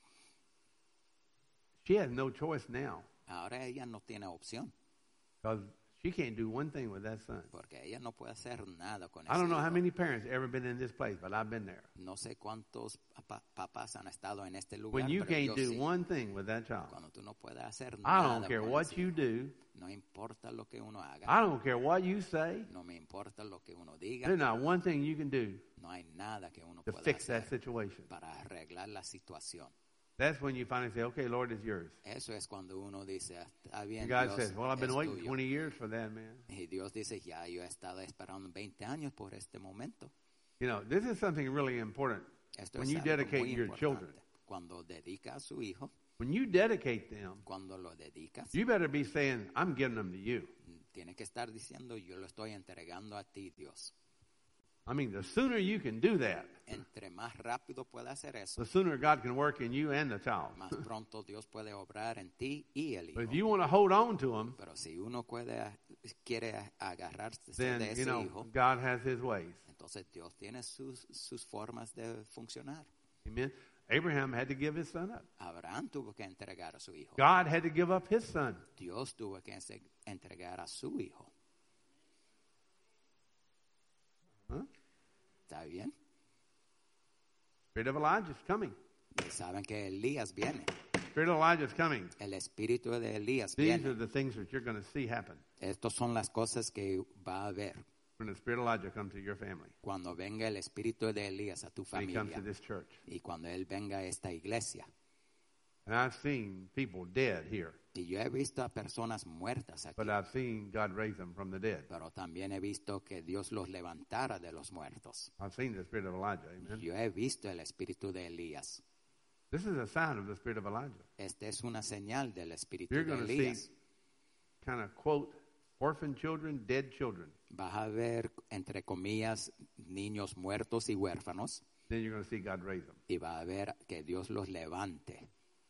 She has no choice now Ahora ella no tiene opción, because she can't do one thing with that son. porque ella no puede hacer nada con I ese don't know how hijo. many parents ever been in this place, but I've been there. No sé cuántos pa- papás han estado en este lugar, When you pero yo can't do sí. one thing with that child, Cuando tú no puedes hacer I nada don't care con what ese you hijo, do. no importa lo que uno haga, I don't care what you say. no me importa lo que uno diga, There's not one thing you can do no hay nada que uno to pueda fix that hacer situation. para arreglar la situación. That's when you finally say, okay, Lord, it's yours. Eso es cuando uno dice, está bien, God Dios, says, well, I've been es waiting tuyo. twenty years for that, man. Y Dios dice, ya yo he estado esperando veinte años por este momento. You know, this is something really important. Esto When es you algo dedicate muy your importante. children, Cuando dedica a su hijo, when you dedicate them, cuando lo dedicas, you better be saying, I'm giving them to you. tiene que estar diciendo, yo lo estoy entregando a ti, Dios. I mean, the sooner you can do that, Entre más rápido pueda hacer eso, the sooner God can work in you and the child. más pronto Dios puede obrar en ti y el But if hijo. you want to hold on to them, Pero si uno puede, quiere agarrarse then, de you ese know, hijo, God has his ways. entonces Dios tiene sus, sus formas de funcionar. Amen. Abraham had to give his son up. Abraham tuvo que entregar a su hijo. God had to give up his son. Dios tuvo que ese- entregar a su hijo. Huh? ¿Está bien? Spirit of Elijah is coming. Y saben que Elías viene. Spirit of Elijah is coming. El espíritu de Elías These are viene. the things that you're going to see happen Estas son las cosas que va a haber when the Spirit of Elijah comes to your family, cuando venga el espíritu de Elías a tu when he comes familia to this church. y cuando él venga a esta iglesia. And I've seen people dead here, Y yo he visto a personas muertas aquí, but I've seen God raise them from the dead. pero también he visto que Dios los levantara de los muertos. I've seen the Spirit of Elijah. Amen. Yo he visto el espíritu de Elías. This is a sign of the Spirit of Elijah. Esta es una señal del espíritu You're de going to see Elías. kind of quote orphan children, dead children. Vas a ver, entre comillas, niños muertos y huérfanos, Then you're going to see God raise them. y va a ver que Dios los levante.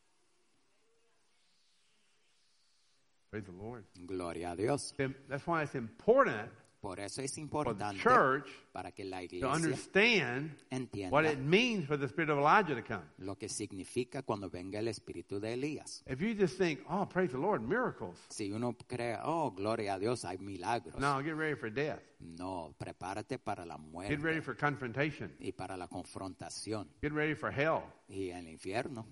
Praise the Lord. Gloria a Dios. Then that's why it's important Por eso es for the importante church para que la to iglesia understand entienda what it means for the Spirit of Elijah to come. lo que significa cuando venga el espíritu de Elías. If you just think, oh, praise the Lord, miracles. Si uno cree, oh, gloria a Dios, hay milagros. No, get ready for death. No, prepárate para la Get ready muerte for confrontation. y para la confrontación Get ready for hell. y el infierno.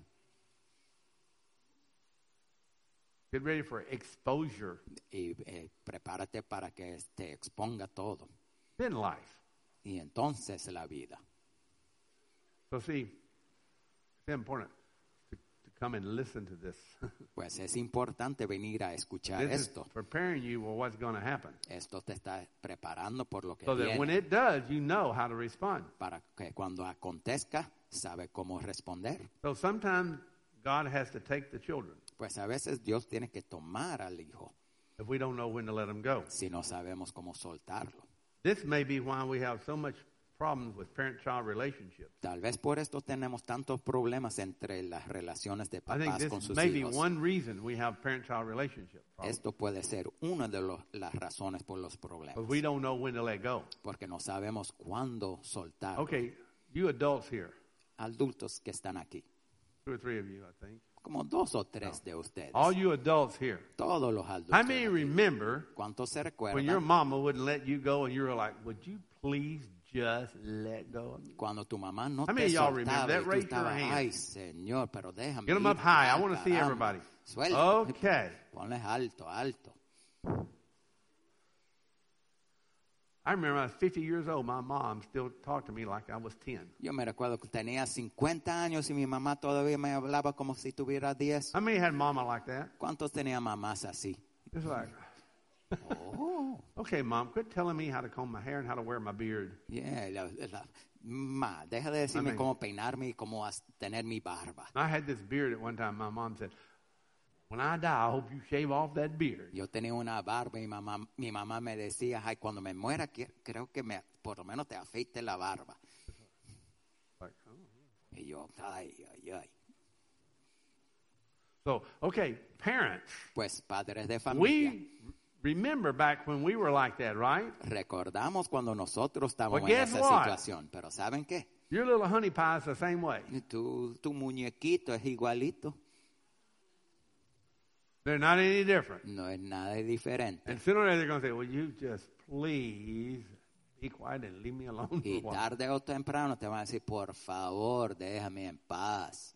Get ready for exposure. Y eh, prepárate para que te exponga todo. Then life. Y entonces la vida. So see, it's important to, to come and listen to this. Pues es importante venir a escuchar This is esto. preparing you for what's going to happen. Esto te está preparando por lo que So that when viene. it does, you know how to respond. Para que cuando acontezca, sabe cómo responder. So sometimes God has to take the children Pues a veces Dios tiene que tomar al hijo if we don't know when to let them go. si no sabemos cómo soltarlo. This may be why we have so much problems with parent-child relationships. Tal vez por esto tenemos tantos problemas entre las relaciones de I think papás con this sus may be hijos. one reason we have parent-child relationship problems. Esto puede ser una de los- las razones por los problemas. Because we don't know when to let go. Porque no sabemos cuándo soltar. Okay, you adults here, Adultos que están aquí. two or three of you, I think. Como dos o tres de ustedes. All you adults here. Todos los adultos. How many remember ¿Cuántos se when your recuerdan mama wouldn't let you go and you were like, would you please just let go of me? cuando tu mamá no How many te of y'all remember soltaba that? y tú Raise your estabas, hand. ay, Señor, pero déjame Get them ir, up high. I ya, want to see caramba. everybody. Suelta. Okay. Ponles alto, alto. I remember I was fifty years old. My mom still talked to me like I was ten. Yo me recuerdo que tenía cincuenta años y mi mamá todavía me hablaba como si tuviera diez. How many had mama like that? ¿Cuántos tenía mamás así? It's like, Oh, okay, mom, quit telling me how to comb my hair and how to wear my beard. yeah. La, la- ma, deja de decirme Amén. cómo peinarme y cómo as- tener mi barba. I had this beard at one time. My mom said, when I die, I hope you shave off that beard. Yo tenía una barba y mamá, mi mamá me decía, ay, cuando me muera, que- creo que me, por lo menos te afeite la barba. Like, oh. Y yo, ay, ay, ay. So, okay, parents, Pues padres de familia, we remember back when we were like that, right? Recordamos cuando nosotros estábamos Well, en guess esa what? situación, pero ¿saben qué? Your little honey pie is the same way. Tu, tu muñequito es igualito, They're not any different. no es nada diferente. And sooner or later they're going to say, "Will you just please be quiet and leave me alone for Y a while?" tarde o temprano te van a decir, por favor, déjame en paz.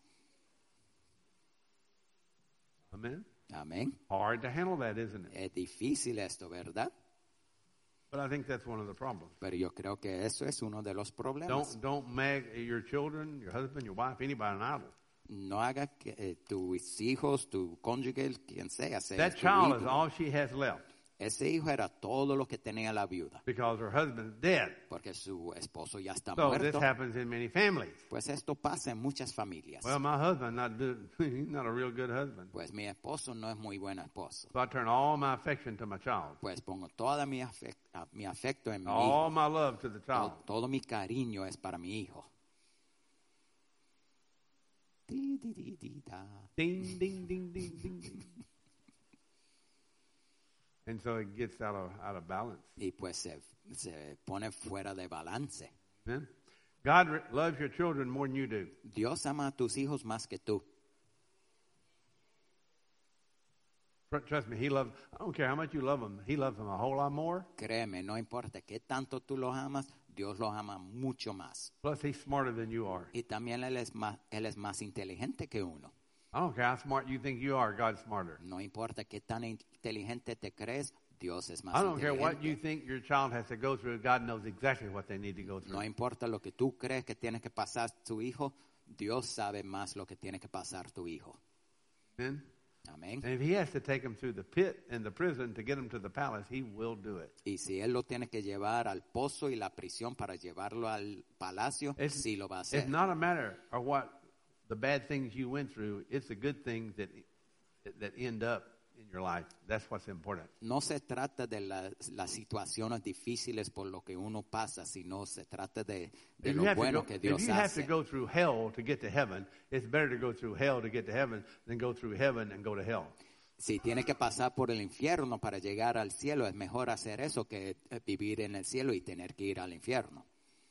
Amen. Amén. Hard to handle that, isn't it? Es difícil esto, ¿verdad? But I think that's one of the problems. Pero yo creo que eso es uno de los problemas. Don't don't make your children, your husband, your wife, anybody an idol. No haga que eh, tus hijos, tu cónyuge, quien sea, sea That tu child is ídolo. all she has left Ese hijo era todo lo que tenía la viuda, because her husband's dead. porque su esposo ya está So this muerto. happens in many families. Pues esto pasa en muchas familias. Well, my husband not do, he's not a real good husband. Pues mi esposo no es muy buen esposo. So I turn all my affection to my child, Pues pongo toda mi, afec- a- mi afecto en mi all hijo. my love to the Todo, child. todo mi cariño es para mi hijo. Di, di, di, di, da. Ding, ding, ding, ding, ding, ding. And so it gets out of out of balance. Y pues se, se pone fuera de balance. Amen? God re- loves your children more than you do. Dios ama a tus hijos más que tú. Tr- Trust me, He loves. I don't care how much you love them. He loves them a whole lot more. Créeme, no importa qué tanto tú los amas, Dios los ama mucho más. Plus, He's smarter than you are. Y también Él es más, él es más inteligente que uno. I don't care how smart you think you are. God's smarter. No importa qué tan inteligente te crees, Dios es más I don't care what you inteligente. think your child has to go through. God knows exactly what they need to go through. No importa lo que tú crees que tiene que pasar tu hijo, Dios sabe más lo que tiene que pasar tu hijo. Amen? Amén. And if He has to take them through the pit and the prison to get them to the palace, He will do it. Y si Él lo tiene que llevar al pozo y la prisión para llevarlo al palacio, It's- sí lo va a It's hacer. not a matter of what the bad things you went through. It's the good things that that end up in your life. That's what's important. No se trata de la- las situaciones difíciles por lo que uno pasa, sino se trata de, de If you lo have, to bueno go, que if Dios you have to hace. go through hell to get to heaven, it's better to go through hell to get to heaven than go through heaven and go to hell. Si tiene que pasar por el infierno para llegar al cielo, es mejor hacer eso que eh, vivir en el cielo y tener que ir al infierno.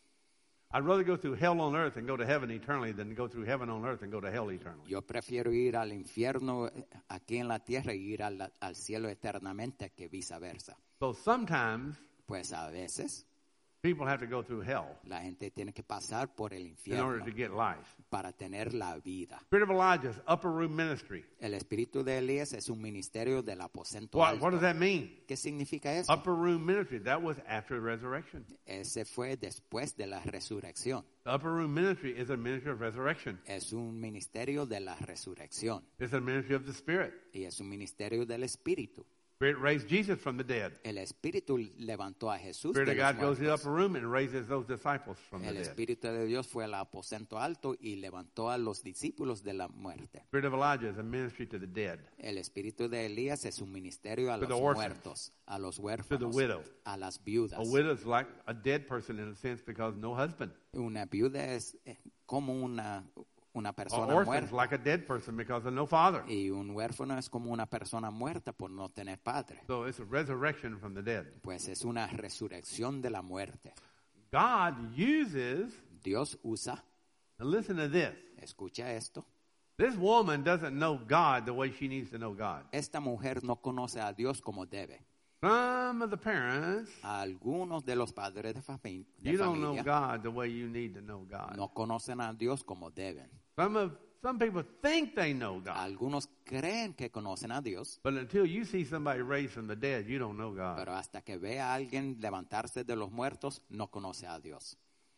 I'd rather go through hell on earth and go to heaven eternally than go through heaven on earth and go to hell eternally. Yo prefiero ir al infierno eh, aquí en la tierra y ir al, al cielo eternamente que viceversa. So sometimes Pues a veces people have to go through hell la gente tiene que pasar por el in infierno order to get life. para tener la vida. Spirit of Elijah's upper room ministry. El espíritu de Elías es un ministerio del aposento What, alto. what does that mean? ¿Qué significa eso? Upper room ministry. That was after the resurrection. Ese fue después de la resurrección. The upper room ministry is a ministry of resurrection. Es un ministerio de la resurrección It's a ministry of the Spirit. y es un ministerio del espíritu. Spirit raised Jesus from the dead. El espíritu levantó a Jesús Spirit de of los God goes to the muertos. upper room and raises those disciples from the El dead. espíritu de Dios fue al aposento alto y levantó a los discípulos de la muerte. Spirit of Elijah is a ministry to the dead. El espíritu de Elías es un ministerio a To los the orphans. muertos, a los huérfanos, widow. a las viudas. A widow is like a dead person in a sense because no husband. Una viuda es eh, como una, una An persona orphan is muerta. like a dead person because of no father. Y un huérfano es como una persona muerta por no tener padre. So it's a resurrection from the dead. Pues es una resurrección de la muerte. God uses, Dios usa, and listen to this, escucha esto, this woman doesn't know God the way she needs to know God. esta mujer no conoce a Dios como debe. Some of the parents, A algunos de los padres de, fami- de you don't know familia God the way you need to know God. no conocen a Dios como deben. Some of some people think they know God, Algunos creen que conocen a Dios, but until you see somebody raised from the dead, you don't know God. pero hasta que ve a alguien levantarse de los muertos, no conoce a Dios.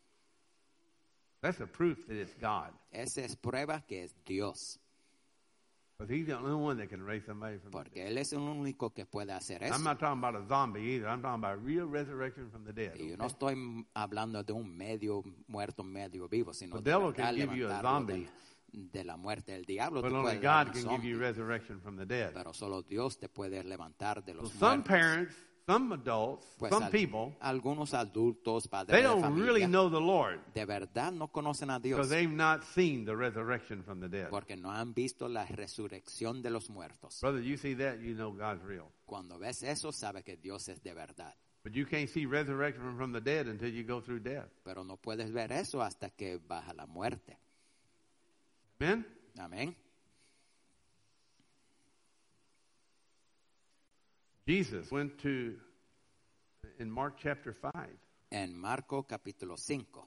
That's a proof that it's God. Esa es prueba que es Dios, Because He's the only one that can raise somebody from the dead. porque Él es el único que puede hacer eso. I'm not talking about a zombie either. I'm talking about real resurrection from the dead. Y yo no estoy hablando de un medio muerto, medio vivo, sino The de devil verdad can give you a levantarlo zombie. de, de la muerte. El diablo But te only puede dar God un can give you zombie, resurrection from the dead. pero solo Dios te puede levantar de So los some muertos. parents some adults, Pues some al- people, algunos adultos, padres they de don't familia, really know the Lord de verdad no conocen a because Dios they've not seen the resurrection from the dead. porque no han visto la resurrección de los muertos. Brother, you see that, you know God's real. Cuando ves eso, sabes que Dios es de verdad. But you can't see resurrection from the dead until you go through death. Pero no puedes ver eso hasta que baja la muerte. Amen? Amén. Jesus went to, in Mark chapter five, En Marco capítulo cinco.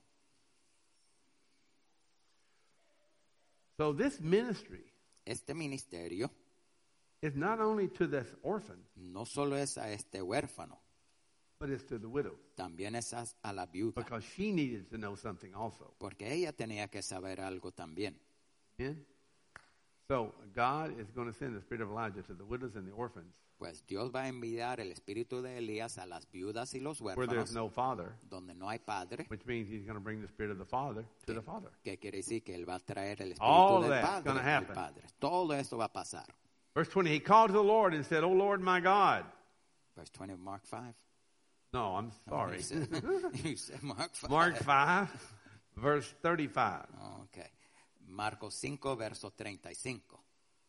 so this ministry Este ministerio is not only to this orphan, no solo es a este huérfano, but it's to the widow también es a, a la viuda, because she needed to know something also. porque ella tenía que saber algo también. Amen? So God is going to send the spirit of Elijah to the widows and the orphans Pues Dios va a enviar el espíritu de Elías a las viudas y los where huérfanos, there's no father, donde no hay padre, which means he's going to bring the spirit of the father to the father. que quiere decir que él va a traer el All espíritu del that's padre gonna al happen. padre. Todo esto va a pasar. Verse twenty, he called to the Lord and said, "O Lord my God." Verse twenty of Mark five. No, I'm sorry. You said, you said Mark five. Mark five, verse thirty-five. Okay. Marcos cinco, verso treinta y cinco.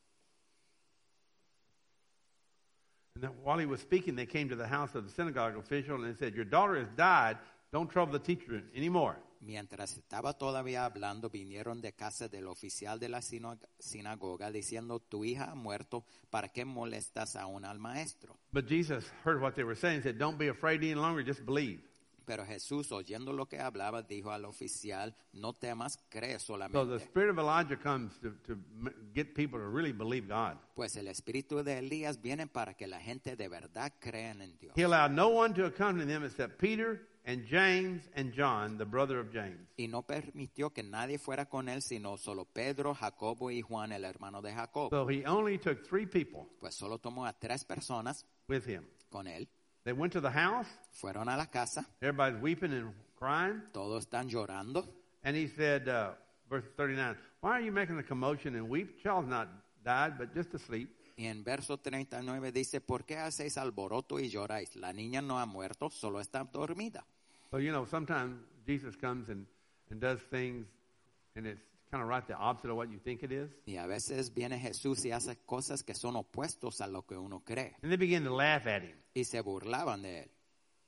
And then while he was speaking, they came to the house of the synagogue official and they said, "Your daughter has died. Don't trouble the teacher anymore." Mientras estaba todavía hablando, vinieron de casa del oficial de la sino- sinagoga diciendo, tu hija ha muerto, ¿para qué molestas aún al maestro? But Jesus heard what they were saying and said, "Don't be afraid any longer, just believe." Pero Jesús, oyendo lo que hablaba, dijo al oficial, no temas, cree So the solamente. spirit of Elijah comes to, to m- get people to really believe God. Pues el espíritu de Elías viene para que la gente de verdad crean en Dios. He allowed no one to accompany them except Peter and James and John, the brother of James. Y no permitió que nadie fuera con él, sino solo Pedro, Jacobo y Juan, el hermano de Jacobo. So he only took three people Pues solo tomó a tres personas with him. con él. They went to the house. Fueron a la casa, Everybody's weeping and crying. todos están llorando. And he said, uh, verse thirty-nine, "Why are you making a commotion and weep? Child's not died, but just asleep." Y en verso treinta y nueve dice, ¿por qué hacéis alboroto y lloráis? La niña no ha muerto, solo está dormida. So, you know, sometimes Jesus comes and, and does things, and it's kind of right the opposite of what you think it is. Y a veces viene Jesús y hace cosas que son opuestos a lo que uno cree. And they begin to laugh at him. Y se burlaban de él.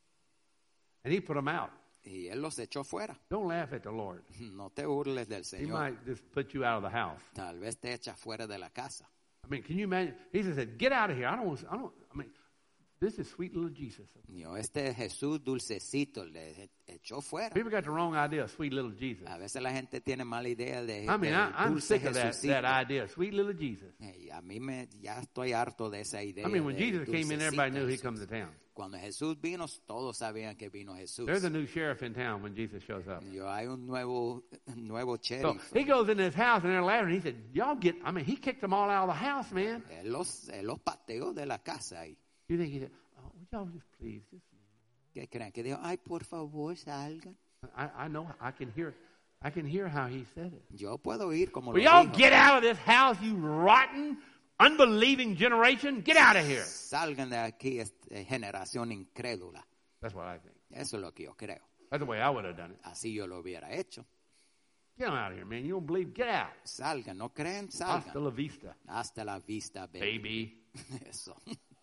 And he put them out. Y él los echó fuera. Don't laugh at the Lord. No te burles del He Señor. might just put you out of the house. Tal vez te echa fuera de la casa. I mean, can you imagine? Jesus said, "Get out of here. I don't want, I don't, I mean, this is sweet little Jesus." Y este Jesús dulcecito le echó fuera. People got the wrong idea of sweet little Jesus. A veces la gente tiene mala idea de, I mean, de I, I'm dulce sick of that, Jesucito. that idea, sweet little Jesus. Y a mí me, ya estoy harto de esa idea. I mean, when de Jesus came in, everybody knew dulcecito he'd come to Jesús. town. Cuando Jesús vino, todos sabían que vino Jesús. There's a new sheriff in town when Jesus shows up. Yo, hay un nuevo, nuevo So sheriff. he goes into his house and they're laughing. He said, "Y'all get," I mean, he kicked them all out of the house, man. Él los, él los pateó de la casa. Y, You think he said, "Oh, would y'all just please, just." ¿qué creen? Que dijo, ay, por favor, salgan. I, I know, I can hear, I can hear how he said it. Yo puedo oír como Will lo y'all dijo. get out of this house, you rotten, unbelieving generation? Get out of here. Salgan de aquí, este, generación incrédula. That's what I think. Eso es lo que yo creo. That's the way I would have done it. Así yo lo hubiera hecho. Get them out of here, man. You don't believe? Get out. Salgan, ¿no creen? Hasta Salgan. la vista, Hasta la vista, baby. baby. Eso.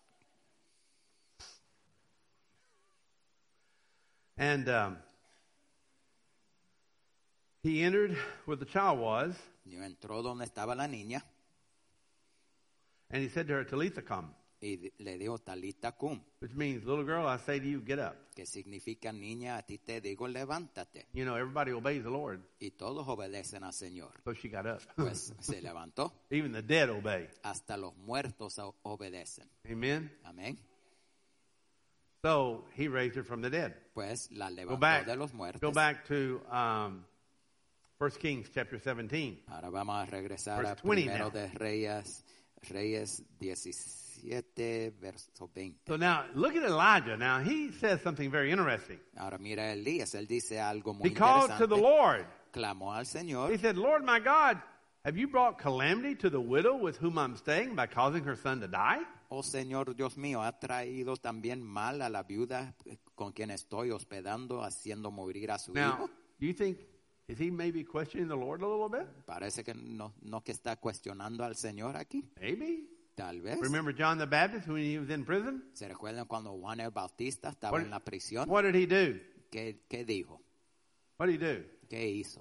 And um, he entered where the child was, Yo entró donde estaba la niña and he said to her, "Talitha, come," y di- le dijo, Talita cum, which means, "Little girl, I say to you, get up." que significa, niña, a ti te digo, levántate. You know, everybody obeys the Lord, Y todos obedecen al Señor. so she got up. Pues se levantó. Even the dead obey. Hasta los muertos o- obedecen. Amen. Amén. So he raised her from the dead. Pues la Go levantó back. de los Go muertos. back to um, First Kings chapter seventeen. Ahora vamos a regresar Verse a twenty primero now. de Reyes, Reyes diecisiete, verso veinte. So now look at Elijah. Now he says something very interesting. Ahora mira a Elías, él dice algo muy He called to the interesante. Lord. Clamó al Señor. He said, "Lord my God, have you brought calamity to the widow with whom I'm staying by causing her son to die?" oh Señor Dios mío, ha traído también mal a la viuda con quien estoy hospedando, haciendo morir a su Now, hijo. do you think, is he maybe questioning the Lord a little bit? Parece que no, no que está cuestionando al Señor aquí. Maybe. Tal vez. Remember John the Baptist when he was in prison? ¿Se recuerdan cuando Juan el Bautista estaba What, en la prisión? what did he do? ¿Qué, qué dijo? What did he do? ¿Qué hizo?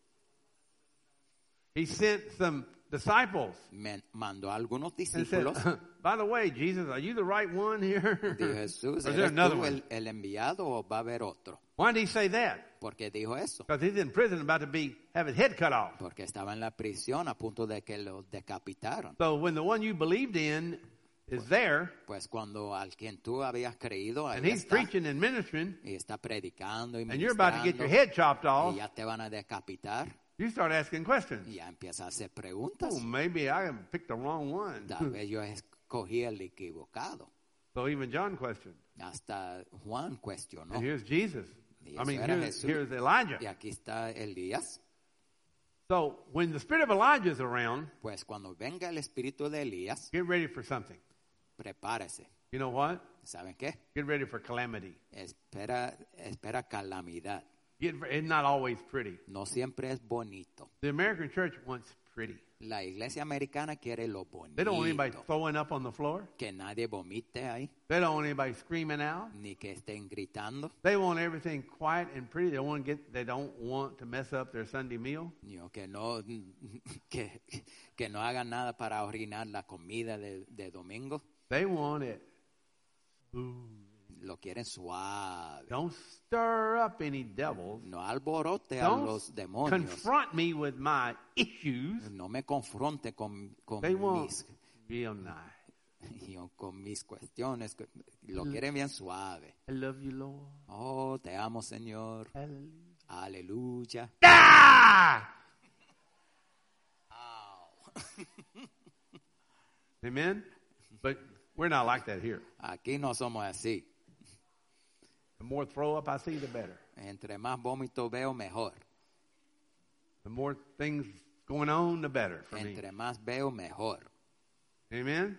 He sent some disciples Me mandó a algunos and said, discípulos. by the way, Jesus, are you the right one here? Dijo Jesús, Or is there ¿eres another tú one? el, el enviado o va a haber otro? Why did he say that? ¿Por qué dijo eso? Because he's in prison about to be have his head cut off. Porque estaba en la prisión a punto de que lo decapitaron. So when the one you believed in is there, Pues cuando al quien tú habías creído and ahí he's está, preaching and ministering, y está predicando y and you're about to get your ministrando, head chopped y off, ya te van a decapitar, you start asking questions. y ya empiezas a hacer preguntas. Oh, maybe I picked the wrong one. Tal vez yo escogí el equivocado. So even John questioned. Hasta Juan cuestionó. And here's Jesus. Y I mean, eso era here's, Jesús. here's Elijah. Y aquí está Elías. So when the spirit of Elijah is around, Pues cuando venga el espíritu de Elías, get ready for something. prepárese. You know what? ¿Saben qué? Get ready for calamity. Espera, espera calamidad. Get, it's not always pretty. No siempre es bonito. The American church wants pretty. La iglesia americana quiere lo They don't want anybody bonito. throwing up on the floor. Que nadie vomite ahí, They don't want anybody screaming out. ni que estén gritando. They want everything quiet and pretty. They want to get. They don't want to mess up their Sunday meal. ni Que no, que, que no hagan nada para orinar la comida de, de domingo. They want it. Ooh. Lo quieren suave. Don't stir up any devils. No alborote a Don't los demonios. confront me with my issues. No me confronte con, con, They want mis, real nice. yo- con mis cuestiones. Lo quieren bien suave. I love you, Lord. Oh, te amo, Señor. Hallelujah. Aleluya. Ah! Amen. But we're not like that here. Aquí no somos así. The more throw up I see, the better. Entre más vómito veo, mejor. The more things going on, the better for me. Entre más veo, mejor. Amen.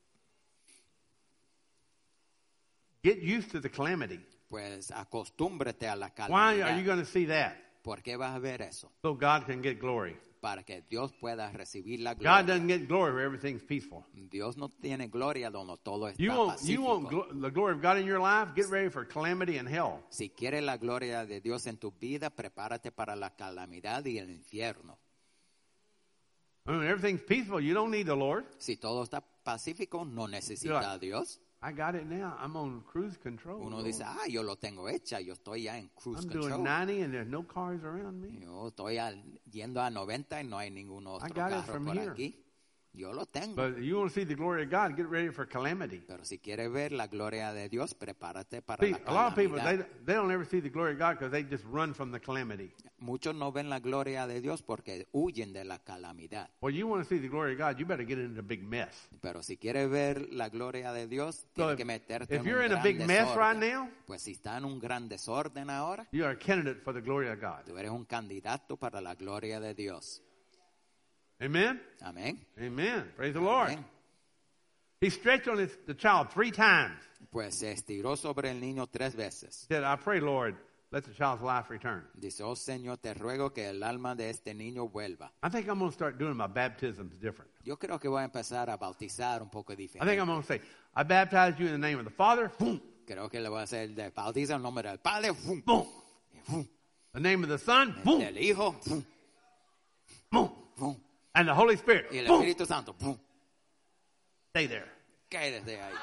Get used to the calamity. Pues acostúmbrate a la Why calamidad. are you going to see that? ¿Por qué vas a ver eso? So God can get glory. Para que Dios pueda recibir la God gloria. doesn't get glory where everything's peaceful. Dios no tiene gloria donde todo está You want, you pacífico. want glo- the glory of God in your life? Get ready for calamity and hell. Si quieres la gloria de Dios en tu vida, prepárate para la calamidad y el infierno. I mean, everything's peaceful. You don't need the Lord. Si todo está pacífico, no necesita You're like, a Dios. I got it now. I'm on cruise control. Uno Lord. dice, ah, yo lo tengo hecha, yo estoy ya en cruise I'm control. doing ninety and there's no cars around me. Yo estoy al- yendo a noventa y no hay ningún otro I got it carro from por here. aquí. Yo lo tengo. But you want to see the glory of God, get ready for calamity. Pero si quieres ver la gloria de Dios, prepárate para See, la a lot of people, calamidad. they, they don't ever see the glory of God because they just run from the calamity. Muchos no ven la gloria de Dios porque huyen de la calamidad. Well, you want to see the glory of God, you better get into a big mess. Pero si quieres ver la gloria de Dios, So tienes if, que meterte if en you're un in a gran big mess right desorden. now, Pues si está en un gran desorden ahora, you are a candidate for the glory of God. tú eres un candidato para la gloria de Dios. Amen? Amén. Amen. Praise the Lord. Amén. He stretched on his, the child three times. Pues se estiró sobre el niño tres veces. He said, I pray, Lord, let the child's life return. Dice, oh Señor, te ruego que el alma de este niño vuelva. I think I'm going to start doing my baptisms different. Yo creo que voy a empezar a bautizar un poco I think diferente. I'm going to say, I baptize you in the name of the Father, boom, Creo que le voy a hacer de bautizo en nombre del Padre, ¡fum! boom, ¡fum! the name of the Son, boom, del Hijo, ¡fum! boom, ¡fum! and the Holy Spirit, y el boom. Espíritu Santo. ¡Fum! Stay there. Cae desde ahí.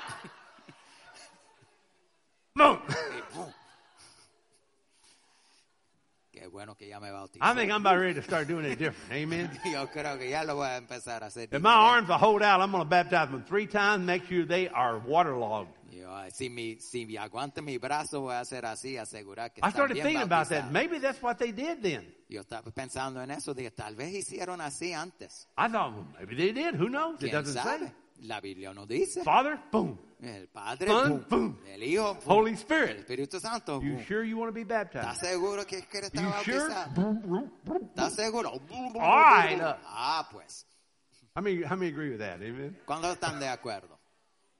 Boom. Y ¡fum! Qué bueno que ya me bautizé. I think I'm about ready to start doing it different. Amen. Yo creo que ya lo voy a empezar a hacer. If my arms will hold out, I'm going to baptize them three times, make sure they are waterlogged. Yo, si mi, si mi aguante mi brazo, voy a hacer así, asegurar que I están started bien thinking about that. bautizados. Maybe that's what they did then. Yo estaba pensando en eso, dije, tal vez hicieron así antes. I thought, well, maybe they did. Who knows? It ¿Quién doesn't sabe? say. La Biblia no dice. Father, boom. El Padre, Son, pum. boom. El Hijo, pum. Holy El Spirit. Espíritu Santo. You pum. sure you want to be ¿Estás baptized? seguro que quieres estar You sure? bautizado? ¿Estás seguro? All right, uh. Ah, pues. How many, how many agree with that? Amen. ¿Cuándo están de acuerdo?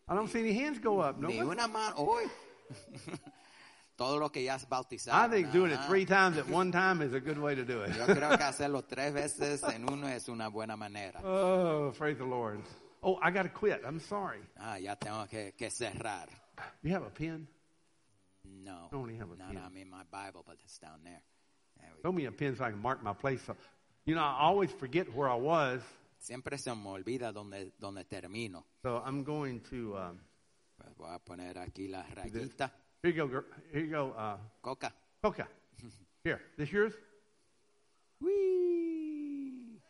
I don't see any hands go up. Ni Nobody? una mano. Uy. Todo lo que ya has bautizado. I think doing it Ajá. three times at one time is a good way to do it. Yo creo que hacerlo tres veces en uno es una buena manera. Oh, praise the Lord. Oh, I got to quit. I'm sorry. Ah, ya tengo que, que cerrar. You have a pen? No. I only have a no, pen. no, I'm in my Bible, but it's down there. There we Throw go. me a pen so I can mark my place. So, you know, I always forget where I was, Siempre se me olvida donde, donde termino. so I'm going to. Um, Pues voy a poner aquí la this. rayita. Here you go. girl. Here you go. Uh, Coca. Coca. Here. This yours? Whee!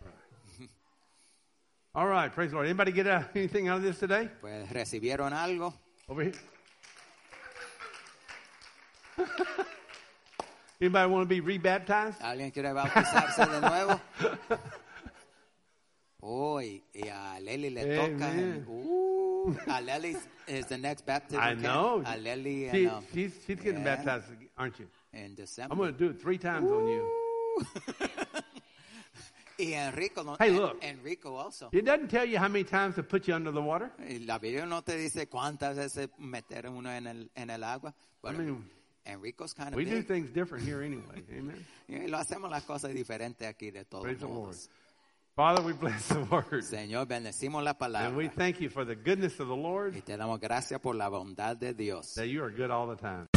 All right. Praise the Lord. Anybody get uh, anything out of this today? Pues recibieron algo. Over here. Anybody want to be rebaptized? ¿Alguien quiere bautizarse de nuevo? Oh, y, y a Leli le toca. Amen. Uh, a Leli is the next baptism. I camp. know. A Leli She, in, um, she's she's getting yeah. baptized, aren't you? in December. I'm going to do it three times on you. Y Enrico, no, Hey, En- look. Enrico also. It doesn't tell you how many times to put you under the water. Y la Biblia no te dice cuántas veces meter uno en el, en el agua. I Pero mean, Enrico's kind of we do big. things different here anyway. Amen. Y lo hacemos las cosas diferentes aquí de todos Praise the Lord. modos. Father, we bless the word. Señor, bendecimos la And we palabra. thank you for the goodness of the Lord, Y te damos gracias por la bondad de Dios. that you are good all the time.